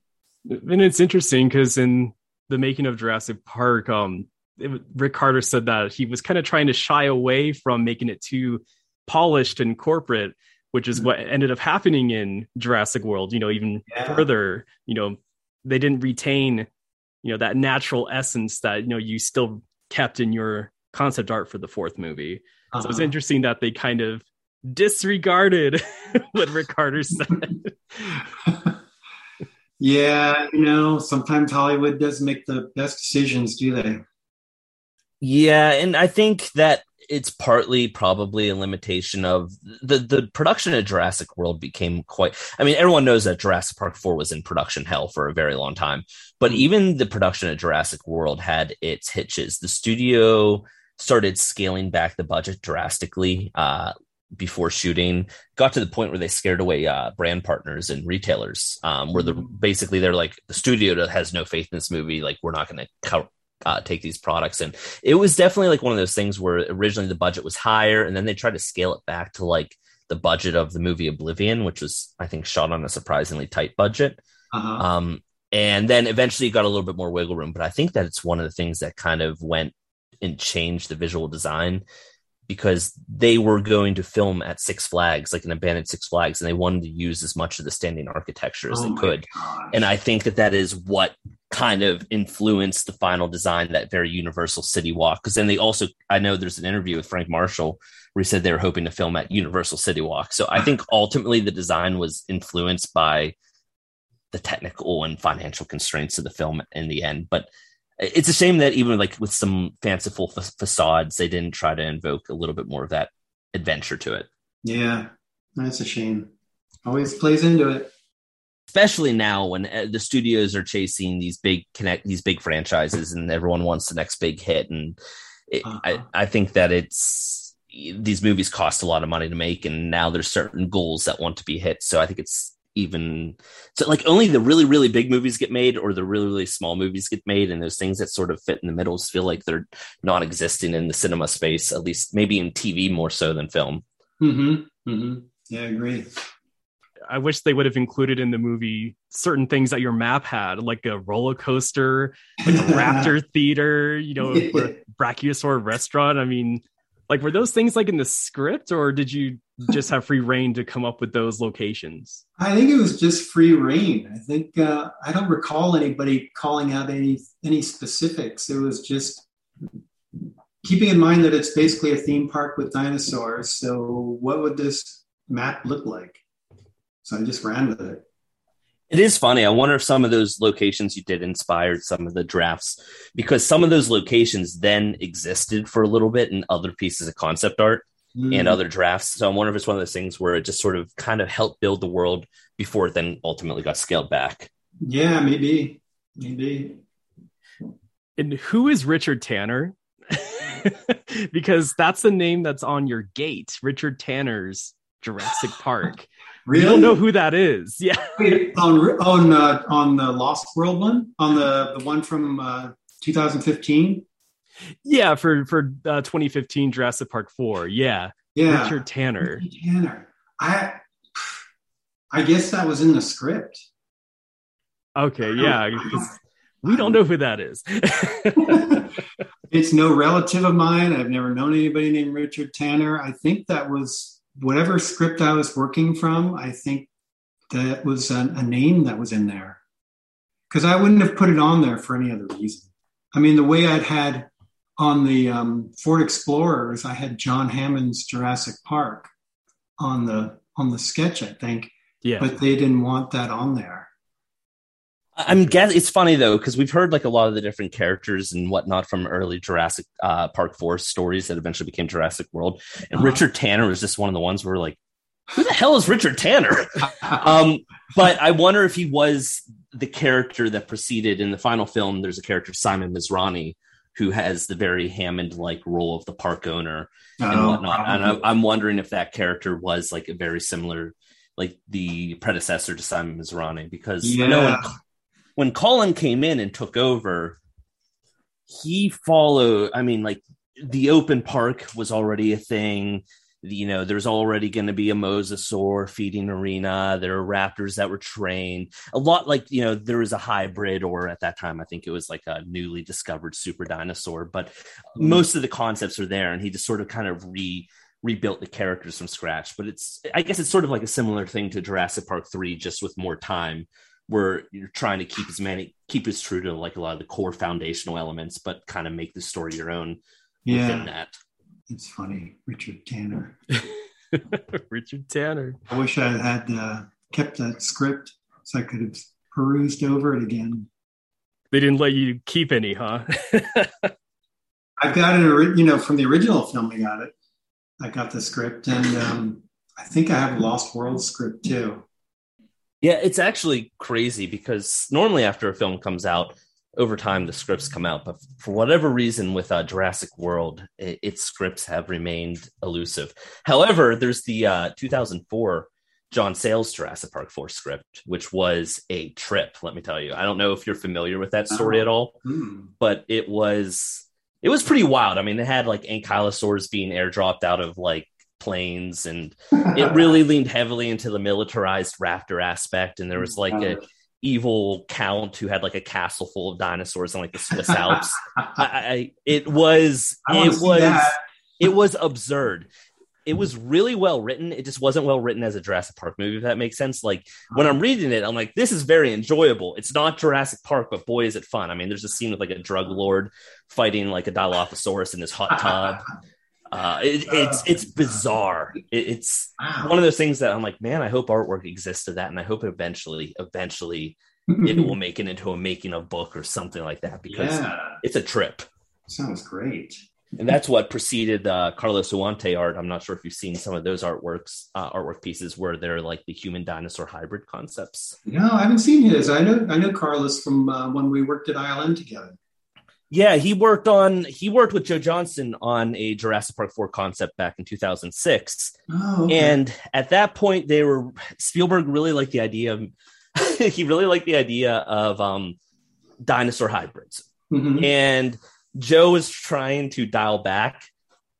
Speaker 1: And it's interesting because in the making of Jurassic Park, um, it, Rick Carter said that he was kind of trying to shy away from making it too polished and corporate, which is mm-hmm. what ended up happening in Jurassic World. You know, even yeah. further, you know, they didn't retain, you know, that natural essence that, you know, you still kept in your concept art for the fourth movie. Uh-huh. So it's interesting that they kind of disregarded what Rick Carter said.
Speaker 2: Yeah, you know, sometimes Hollywood doesn't make the best decisions, do they?
Speaker 3: Yeah, and I think that it's partly probably a limitation of the, the production of Jurassic World became quite... I mean, everyone knows that Jurassic Park four was in production hell for a very long time, but even the production of Jurassic World had its hitches. The studio started scaling back the budget drastically, uh, before shooting, got to the point where they scared away uh, brand partners and retailers, um, where the basically they're like, the studio has no faith in this movie. Like, we're not going to co- uh, take these products. And it was definitely like one of those things where originally the budget was higher, and then they tried to scale it back to like the budget of the movie Oblivion, which was, I think, shot on a surprisingly tight budget. Uh-huh. Um, and then eventually got a little bit more wiggle room. But I think that it's one of the things that kind of went and changed the visual design, because they were going to film at Six Flags, like an abandoned Six Flags, and they wanted to use as much of the standing architecture as oh they could. Gosh. And I think that that is what kind of influenced the final design, that very Universal City Walk. Because then they also, I know there's an interview with Frank Marshall where he said they were hoping to film at Universal City Walk. So I think ultimately the design was influenced by the technical and financial constraints of the film in the end. But it's a shame that even like with some fanciful fa- facades, they didn't try to invoke a little bit more of that adventure to it.
Speaker 2: Yeah, that's a shame. Always plays into it.
Speaker 3: Especially now when the studios are chasing these big connect, these big franchises, and everyone wants the next big hit. And it, uh-huh. I, I think that it's, these movies cost a lot of money to make, and now there's certain goals that want to be hit. So I think it's even so like only the really, really big movies get made, or the really, really small movies get made. And those things that sort of fit in the middle feel like they're not existing in the cinema space, at least maybe in T V more so than film.
Speaker 2: Mm-hmm. Mm-hmm. Yeah, I agree.
Speaker 1: I wish they would have included in the movie certain things that your map had, like a roller coaster, like a raptor theater, you know, a brachiosaur restaurant. I mean, like, were those things like in the script, or did you just have free reign to come up with those locations?
Speaker 2: I think it was just free reign. I think uh, I don't recall anybody calling out any any specifics. It was just keeping in mind that it's basically a theme park with dinosaurs. So what would this map look like? So I just ran with it.
Speaker 3: It is funny. I wonder if some of those locations you did inspired some of the drafts, because some of those locations then existed for a little bit in other pieces of concept art mm. and other drafts. So I wonder if it's one of those things where it just sort of kind of helped build the world before it then ultimately got scaled back.
Speaker 2: Yeah, maybe. Maybe.
Speaker 1: And who is Richard Tanner? Because that's the name that's on your gate, Richard Tanner's Jurassic Park.
Speaker 2: Really?
Speaker 1: You don't know who that is? Yeah.
Speaker 2: Wait, on on uh, on the Lost World one, on the the one from uh, two thousand fifteen.
Speaker 1: Yeah, for for uh, twenty fifteen Jurassic Park four. Yeah.
Speaker 2: Yeah.
Speaker 1: Richard Tanner.
Speaker 2: Richard Tanner. I I guess that was in the script.
Speaker 1: Okay. Yeah. Because we don't know who that is.
Speaker 2: It's no relative of mine. I've never known anybody named Richard Tanner. I think that was whatever script I was working from. I think that was a, a name that was in there, because I wouldn't have put it on there for any other reason. I mean, the way I'd had on the um, Ford Explorers, I had John Hammond's Jurassic Park on the on the sketch, I think.
Speaker 1: Yeah.
Speaker 2: But they didn't want that on there.
Speaker 3: I'm guess it's funny though, because we've heard like a lot of the different characters and whatnot from early Jurassic uh, Park four stories that eventually became Jurassic World, and uh-huh. Richard Tanner was just one of the ones where we're like, who the hell is Richard Tanner? um, but I wonder if he was the character that preceded in the final film. There's a character, Simon Mizrahi, who has the very Hammond-like role of the park owner and oh, whatnot. Probably. And I, I'm wondering if that character was like a very similar, like the predecessor to Simon Mizrahi, because
Speaker 2: yeah.
Speaker 3: I know when, when Colin came in and took over, he followed, I mean, like the open park was already a thing. You know, there's already going to be a mosasaur feeding arena. There are raptors that were trained. A lot like, you know, there was a hybrid, or at that time, I think it was like a newly discovered super dinosaur. But mm-hmm. most of the concepts are there, and he just sort of kind of re rebuilt the characters from scratch. But it's, I guess it's sort of like a similar thing to Jurassic Park three, just with more time, where you're trying to keep as many, keep as true to like a lot of the core foundational elements, but kind of make the story your own
Speaker 2: yeah.
Speaker 3: within that.
Speaker 2: It's funny, Richard Tanner.
Speaker 1: Richard Tanner.
Speaker 2: I wish I had uh, kept that script so I could have perused over it again.
Speaker 1: They didn't let you keep any, huh?
Speaker 2: I got it, you know, from the original film. I got it. I got the script, and um, I think I have a Lost World script too.
Speaker 3: Yeah, it's actually crazy because normally after a film comes out, over time the scripts come out, but for whatever reason with uh, Jurassic World, it, its scripts have remained elusive. However, there's the uh, two thousand four John Sayles Jurassic Park four script, which was a trip, let me tell you. I don't know if you're familiar with that story oh. at all, mm. but it was it was pretty wild. I mean, it had like ankylosaurs being airdropped out of like planes, and it really leaned heavily into the militarized raptor aspect, and there was like a evil count who had like a castle full of dinosaurs in like the Swiss Alps. I, I it was
Speaker 2: I
Speaker 3: it was it was absurd. It was really well written. It just wasn't well written as a Jurassic Park movie, if that makes sense. Like when I'm reading it, I'm like, this is very enjoyable. It's not Jurassic Park, but boy, is it fun. I mean, there's a scene with like a drug lord fighting like a Dilophosaurus in this hot tub. Uh, it, it's it's bizarre. It, it's wow. one of those things that I'm like, man, I hope artwork exists to that, and I hope eventually, eventually, it will make it into a making of book or something like that, because yeah. it's a trip.
Speaker 2: Sounds great.
Speaker 3: And that's what preceded uh, Carlos Huante art. I'm not sure if you've seen some of those artworks, uh, artwork pieces where they're like the human dinosaur hybrid concepts.
Speaker 2: No, I haven't seen his. I know I know Carlos from uh, when we worked at I L M together.
Speaker 3: Yeah, he worked on he worked with Joe Johnston on a Jurassic Park four concept back in two thousand six.
Speaker 2: Oh, okay.
Speaker 3: And at that point, they were Spielberg really liked the idea of he really liked the idea of um, dinosaur hybrids. Mm-hmm. And Joe was trying to dial back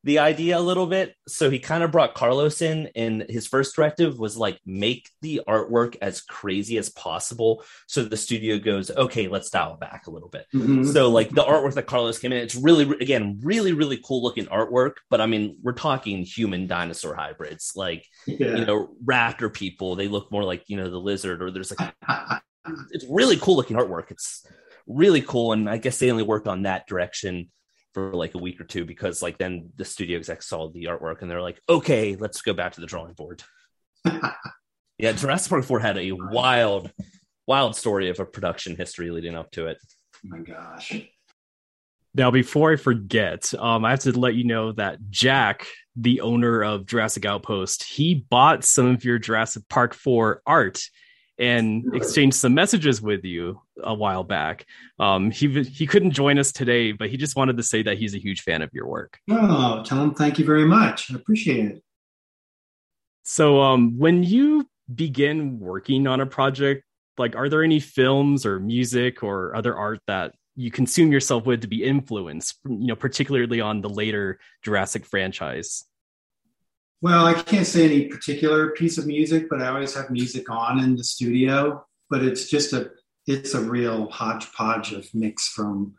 Speaker 3: the idea a little bit. So he kind of brought Carlos in, and his first directive was like, make the artwork as crazy as possible. So the studio goes, okay, let's dial it back a little bit. Mm-hmm. So like the artwork that Carlos came in, it's really, again, really, really cool looking artwork. But I mean, we're talking human dinosaur hybrids, like, yeah. you know, raptor people. They look more like, you know, the lizard, or there's like, it's really cool looking artwork. It's really cool. And I guess they only worked on that direction for like a week or two, because like then the studio execs saw the artwork and they're like, okay, let's go back to the drawing board. Yeah, Jurassic Park four had a wild, wild story of a production history leading up to it.
Speaker 2: Oh my gosh.
Speaker 1: Now, before I forget, um, I have to let you know that Jack, the owner of Jurassic Outpost, he bought some of your Jurassic Park four art and exchanged some messages with you a while back. Um, he he couldn't join us today, but he just wanted to say that he's a huge fan of your work.
Speaker 2: Oh, tell him thank you very much. I appreciate it.
Speaker 1: So um, when you begin working on a project, like, are there any films or music or other art that you consume yourself with to be influenced, you know, particularly on the later Jurassic franchise?
Speaker 2: Well, I can't say any particular piece of music, but I always have music on in the studio. But it's just a, it's a real hodgepodge of mix from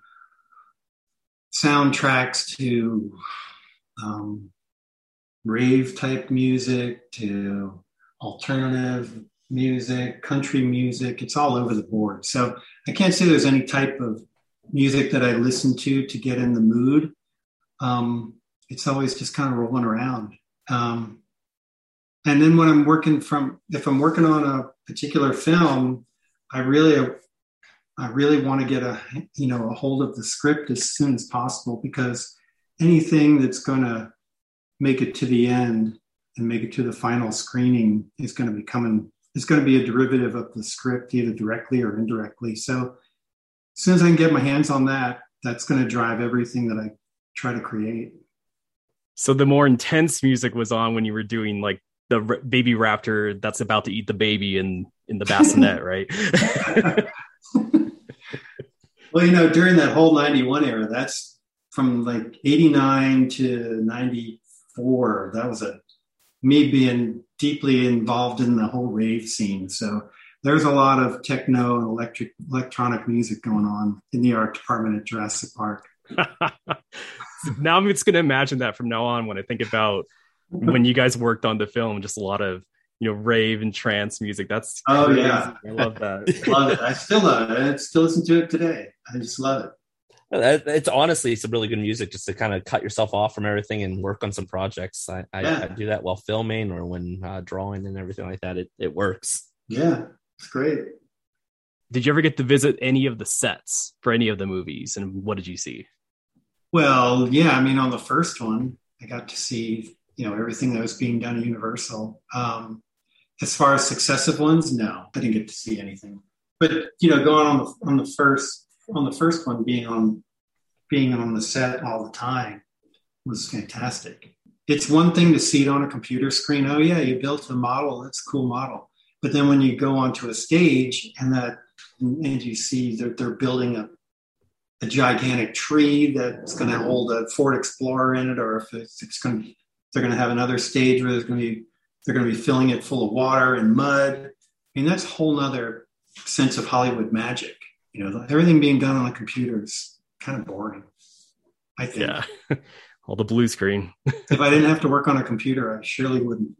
Speaker 2: soundtracks to um, rave type music to alternative music, country music. It's all over the board. So I can't say there's any type of music that I listen to to get in the mood. Um, it's always just kind of rolling around. Um, and then when I'm working from, if I'm working on a particular film, I really, I really want to get a, you know, a hold of the script as soon as possible, because anything that's going to make it to the end and make it to the final screening is going to be coming, is going to be a derivative of the script, either directly or indirectly. So as soon as I can get my hands on that, that's going to drive everything that I try to create.
Speaker 1: So the more intense music was on when you were doing like the r- baby raptor that's about to eat the baby in, in the bassinet, right?
Speaker 2: Well, you know, during that whole ninety-one era, that's from like eighty-nine to ninety-four. That was a me being deeply involved in the whole rave scene. So there's a lot of techno and electric electronic music going on in the art department at Jurassic Park.
Speaker 1: Now I'm just going to imagine that from now on when I think about when you guys worked on the film, just a lot of, you know, rave and trance music. That's
Speaker 2: oh
Speaker 1: crazy.
Speaker 2: yeah,
Speaker 1: I love that.
Speaker 2: Love it. I still love it. I still listen to it today. I just love it.
Speaker 3: It's honestly some really good music just to kind of cut yourself off from everything and work on some projects. I, I, yeah. I do that while filming or when uh, drawing and everything like that. It it works.
Speaker 2: Yeah, it's great.
Speaker 1: Did you ever get to visit any of the sets for any of the movies, and what did you see?
Speaker 2: Well, yeah, I mean, on the first one, I got to see, you know, everything that was being done at Universal. Um, as far as successive ones, no, I didn't get to see anything. But you know, going on the on the first on the first one, being on being on the set all the time was fantastic. It's one thing to see it on a computer screen. Oh yeah, you built a model. That's a cool model. But then when you go onto a stage and that and you see that they're building a a gigantic tree that's going to hold a Ford Explorer in it, or if it's, it's going to be, they're going to have another stage where there's going to be, they're going to be filling it full of water and mud. I mean, that's a whole nother sense of Hollywood magic. You know, everything being done on a computer is kind of boring, I think.
Speaker 1: Yeah. All the blue screen.
Speaker 2: If I didn't have to work on a computer, I surely wouldn't.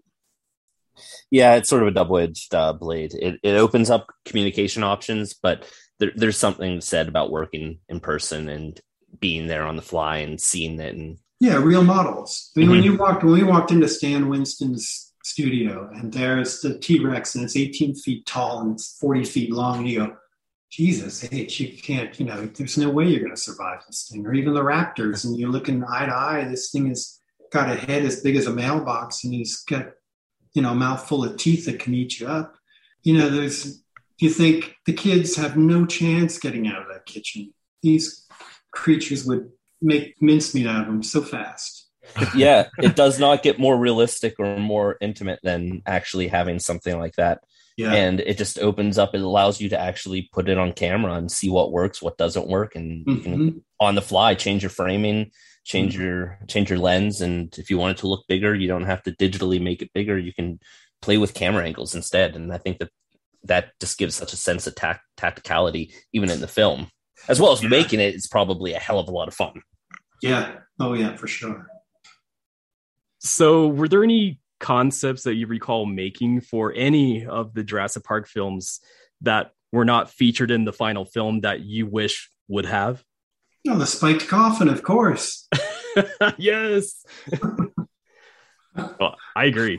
Speaker 3: Yeah, it's sort of a double-edged uh, blade. It, it opens up communication options, but there, there's something said about working in person and being there on the fly and seeing it. And
Speaker 2: yeah, real models. I mean,
Speaker 3: Mm-hmm.
Speaker 2: when you walked, when we walked into Stan Winston's studio, and there's the T-Rex, and it's eighteen feet tall and it's forty feet long, and you go, Jesus H, you can't, you know, there's no way you're going to survive this thing. Or even the raptors, and you're looking eye to eye. This thing has got a head as big as a mailbox, and he's got, you know, a mouthful of teeth that can eat you up. You know, there's, you think the kids have no chance getting out of that kitchen. These creatures would make mincemeat out of them so fast.
Speaker 3: yeah, it does not get more realistic or more intimate than actually having something like that.
Speaker 2: Yeah.
Speaker 3: And it just opens up, it allows you to actually put it on camera and see what works, what doesn't work. And
Speaker 2: Mm-hmm.
Speaker 3: you can, on the fly, change your framing, change mm-hmm. your change your lens, and if you want it to look bigger, you don't have to digitally make it bigger. You can play with camera angles instead, and I think that that just gives such a sense of tact- tacticality even in the film, as well as yeah. making it. It's probably a hell of a lot of fun.
Speaker 2: Yeah. Oh yeah, for sure.
Speaker 1: So, were there any concepts that you recall making for any of the Jurassic Park films that were not featured in the final film that you wish would have?
Speaker 2: Oh, the spiked coffin, of course.
Speaker 1: Yes. Well, I agree.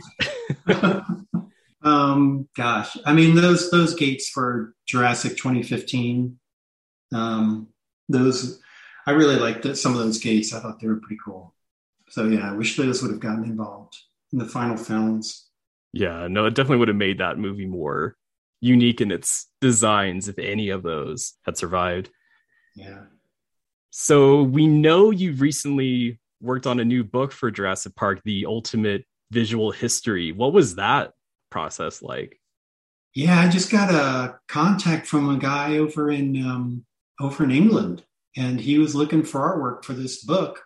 Speaker 2: um, gosh, I mean those those gates for Jurassic twenty fifteen. Um, those I really liked it, some of those gates. I thought they were pretty cool. So yeah, I wish those would have gotten involved in the final films.
Speaker 1: Yeah, no, it definitely would have made that movie more unique in its designs if any of those had survived.
Speaker 2: Yeah.
Speaker 1: So we know you've recently worked on a new book for Jurassic Park, The Ultimate Visual History. What was that process like?
Speaker 2: Yeah, I just got a contact from a guy over in um, over in England, and he was looking for artwork for this book,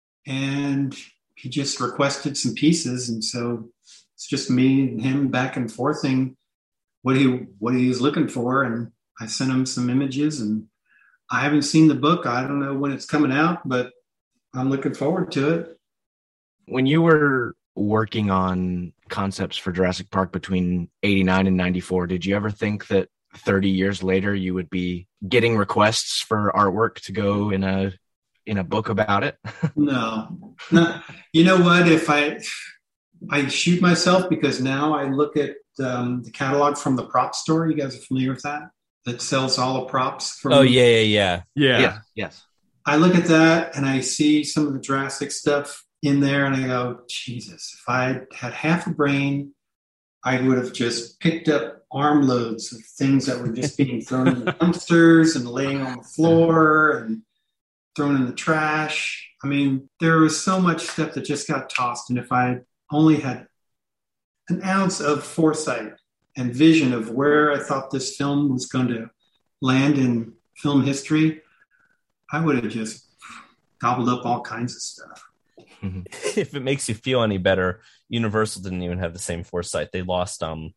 Speaker 2: and he just requested some pieces, and so it's just me and him back and forthing what he what he was looking for, and I sent him some images, and I haven't seen the book. I don't know when it's coming out, but I'm looking forward to it.
Speaker 4: When you were working on concepts for Jurassic Park between eighty-nine and ninety-four, did you ever think that thirty years later you would be getting requests for artwork to go in a in a book about it?
Speaker 2: No. No. You know what? If I I shoot myself because now I look at um, the catalog from the prop store. You guys are familiar with that? That sells all the props. From,
Speaker 3: oh, yeah, yeah, yeah.
Speaker 1: Yeah.
Speaker 4: Yes. yes.
Speaker 2: I look at that and I see some of the Jurassic stuff in there and I go, Jesus, if I had half a brain, I would have just picked up armloads of things that were just being thrown in the dumpsters and laying on the floor and thrown in the trash. I mean, there was so much stuff that just got tossed. And if I only had an ounce of foresight and vision of where I thought this film was going to land in film history, I would have just gobbled up all kinds of stuff.
Speaker 3: If it makes you feel any better, Universal didn't even have the same foresight. They lost um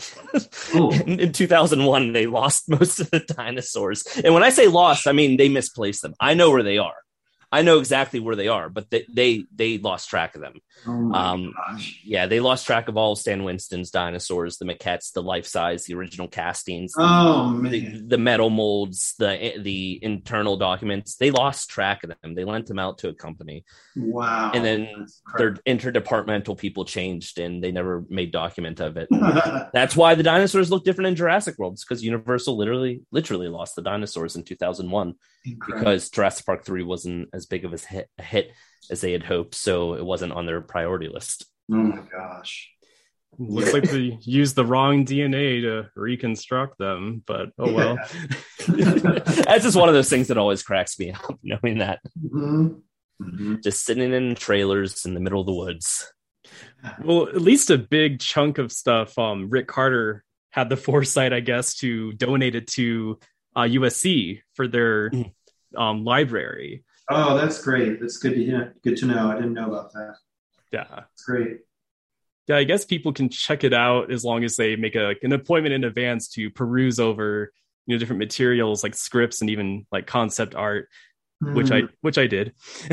Speaker 3: in, in two thousand one, they lost most of the dinosaurs. And when I say lost, I mean they misplaced them. I know where they are. I know exactly where they are, but they they, they lost track of them.
Speaker 2: Oh my
Speaker 3: um,
Speaker 2: gosh.
Speaker 3: Yeah, they lost track of all Stan Winston's dinosaurs, the maquettes, the life size, the original castings,
Speaker 2: oh, man.
Speaker 3: The, the metal molds, the the internal documents. They lost track of them. They lent them out to a company.
Speaker 2: Wow.
Speaker 3: And then their interdepartmental people changed and they never made document of it. That's why the dinosaurs look different in Jurassic World. It's because Universal literally literally lost the dinosaurs in two thousand one. Incredible. Because Jurassic Park three wasn't as big of a hit, a hit as they had hoped, so it wasn't on their priority list.
Speaker 2: Oh my gosh.
Speaker 1: Looks like they used the wrong D N A to reconstruct them, but oh well.
Speaker 3: Yeah. That's just one of those things that always cracks me up, knowing that.
Speaker 2: Mm-hmm. Mm-hmm.
Speaker 3: Just sitting in trailers in the middle of the woods.
Speaker 1: Well, at least a big chunk of stuff um, Rick Carter had the foresight, I guess, to donate it to uh, U S C for their um, library.
Speaker 2: Oh, that's great. That's good to hear. Good to know. I didn't know about that.
Speaker 1: Yeah.
Speaker 2: That's great.
Speaker 1: Yeah, I guess people can check it out as long as they make a, an appointment in advance to peruse over, you know, different materials like scripts and even like concept art, mm. which I which I did.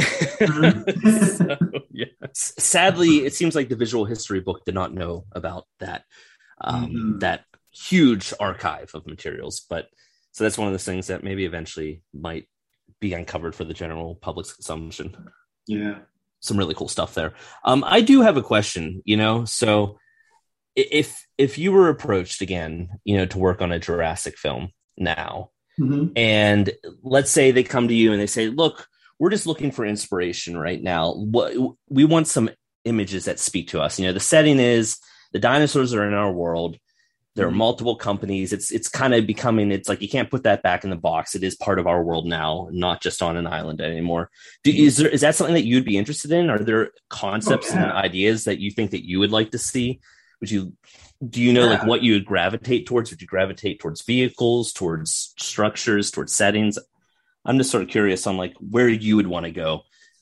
Speaker 1: Mm. So, yeah.
Speaker 3: Sadly, it seems like the visual history book did not know about that um, mm. that huge archive of materials. But so that's one of those things that maybe eventually might be uncovered for the general public's consumption.
Speaker 2: Yeah.
Speaker 3: Some really cool stuff there. Um, I do have a question, you know, so if, if you were approached again, you know, to work on a Jurassic film now, mm-hmm. and let's say they come to you and they say, look, we're just looking for inspiration right now. What we want some images that speak to us. You know, the setting is the dinosaurs are in our world. There are multiple companies. It's it's kind of becoming, it's like you can't put that back in the box. It is part of our world now, not just on an island anymore. Do, is there is that something that you'd be interested in? Are there concepts oh, yeah. and ideas that you think that you would like to see? Would you do you know yeah. like what you would gravitate towards? Would you gravitate towards vehicles, towards structures, towards settings? I'm just sort of curious on like where you would want to go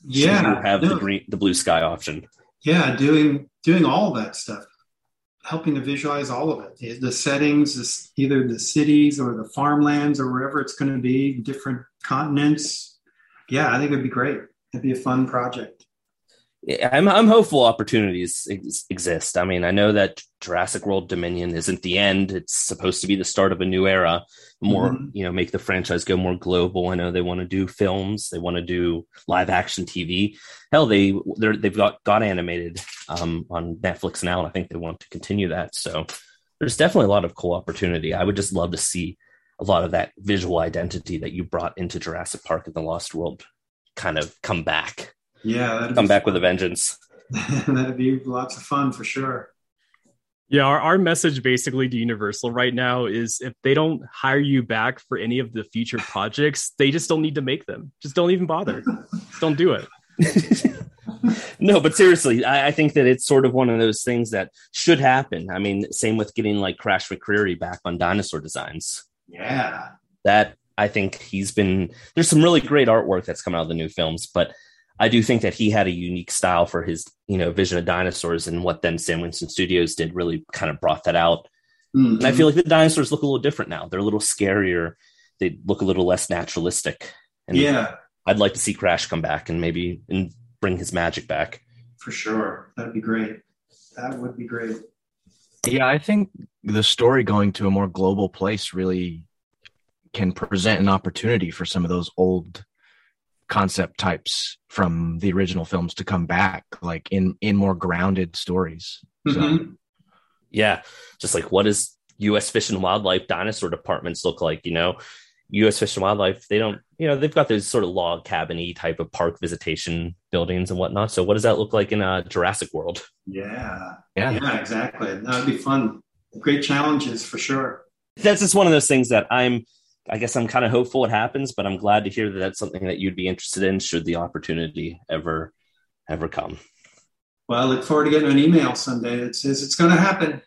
Speaker 2: Yeah,
Speaker 3: you have
Speaker 2: no,
Speaker 3: the green, the blue sky option.
Speaker 2: yeah, doing doing all that stuff, helping to visualize all of it. The, the settings, this, either the cities or the farmlands or wherever it's going to be, different continents. Yeah, I think it'd be great. It'd be a fun project.
Speaker 3: Yeah, I'm I'm hopeful opportunities ex- exist. I mean, I know that Jurassic World Dominion isn't the end. It's supposed to be the start of a new era. More, mm-hmm. you know, make the franchise go more global. I know they want to do films. They want to do live action T V. Hell, they they're, they've got got animated um, on Netflix now, and I think they want to continue that. So there's definitely a lot of cool opportunity. I would just love to see a lot of that visual identity that you brought into Jurassic Park and the Lost World kind of come back.
Speaker 2: Yeah,
Speaker 3: come back fun. with a vengeance.
Speaker 2: That'd be lots of fun for sure.
Speaker 1: Yeah, our, our message basically to Universal right now is if they don't hire you back for any of the future projects, they just don't need to make them. Just don't even bother. Don't do it.
Speaker 3: No, but seriously, I, I think that it's sort of one of those things that should happen. I mean, same with getting like Crash McCreary back on Dinosaur Designs.
Speaker 2: Yeah.
Speaker 3: That I think he's been, there's some really great artwork that's come out of the new films, but I do think that he had a unique style for his, you know, vision of dinosaurs, and what then Sam Winston Studios did really kind of brought that out. Mm-hmm. And I feel like the dinosaurs look a little different now. They're a little scarier. They look a little less naturalistic. And
Speaker 2: yeah,
Speaker 3: I'd like to see Crash come back and maybe and bring his magic back.
Speaker 2: For sure. That'd be great. That would be great.
Speaker 4: Yeah, I think the story going to a more global place really can present an opportunity for some of those old concept types from the original films to come back, like in in more grounded stories. So
Speaker 2: mm-hmm.
Speaker 3: yeah, just like, what does U S Fish and Wildlife dinosaur departments look like? You know, U S Fish and Wildlife, they don't, you know, they've got those sort of log cabin-y type of park visitation buildings and whatnot. So what does that look like in a Jurassic World?
Speaker 2: Yeah,
Speaker 4: yeah,
Speaker 2: yeah, exactly. That would be fun. Great challenges for sure.
Speaker 3: That's just one of those things that I'm I guess I'm kind of hopeful it happens, but I'm glad to hear that that's something that you'd be interested in should the opportunity ever, ever come.
Speaker 2: Well, I look forward to getting an email someday that says it's going to happen.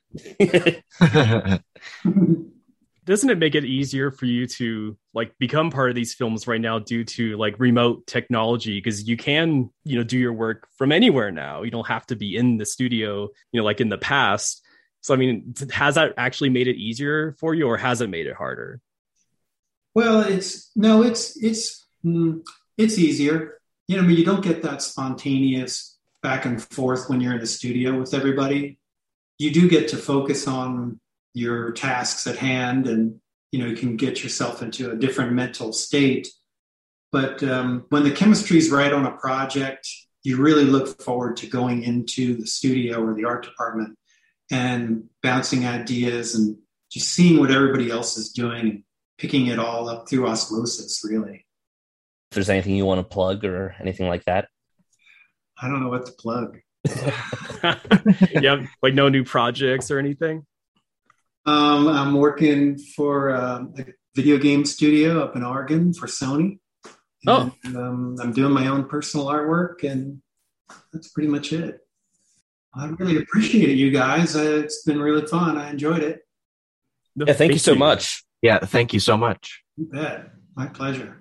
Speaker 1: Doesn't it make it easier for you to like become part of these films right now due to like remote technology? Because you can, you know, do your work from anywhere now. You don't have to be in the studio, you know, like in the past. So, I mean, has that actually made it easier for you, or has it made it harder?
Speaker 2: Well, it's no, it's it's mm, it's easier. You know, I mean, you don't get that spontaneous back and forth when you're in the studio with everybody. You do get to focus on your tasks at hand, and you know, you can get yourself into a different mental state. But um, when the chemistry's right on a project, you really look forward to going into the studio or the art department and bouncing ideas and just seeing what everybody else is doing. Picking it all up through osmosis, really.
Speaker 3: If there's anything you want to plug or anything like that?
Speaker 2: I don't know what to plug.
Speaker 1: Yeah, like no new projects or anything?
Speaker 2: Um, I'm working for um, a video game studio up in Oregon for Sony.
Speaker 3: Oh.
Speaker 2: And, um, I'm doing my own personal artwork, and that's pretty much it. I really appreciate it, you guys. Uh, it's been really fun. I enjoyed it.
Speaker 3: No, yeah, thank, thank you so you. much.
Speaker 4: Yeah, thank you so much.
Speaker 2: You bet. My pleasure.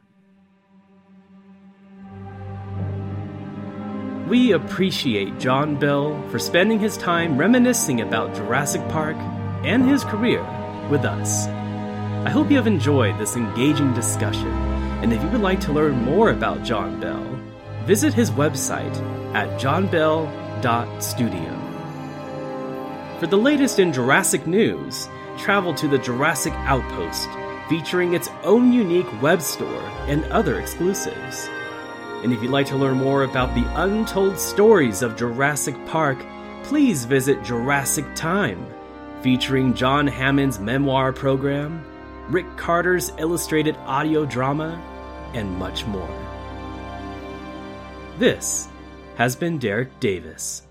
Speaker 1: We appreciate John Bell for spending his time reminiscing about Jurassic Park and his career with us. I hope you have enjoyed this engaging discussion, and if you would like to learn more about John Bell, visit his website at john bell dot studio. For the latest in Jurassic news, travel to the Jurassic Outpost, featuring its own unique web store and other exclusives. And if you'd like to learn more about the untold stories of Jurassic Park, please visit Jurassic Time, featuring John Hammond's memoir program, Rick Carter's illustrated audio drama, and much more. This has been Derek Davis.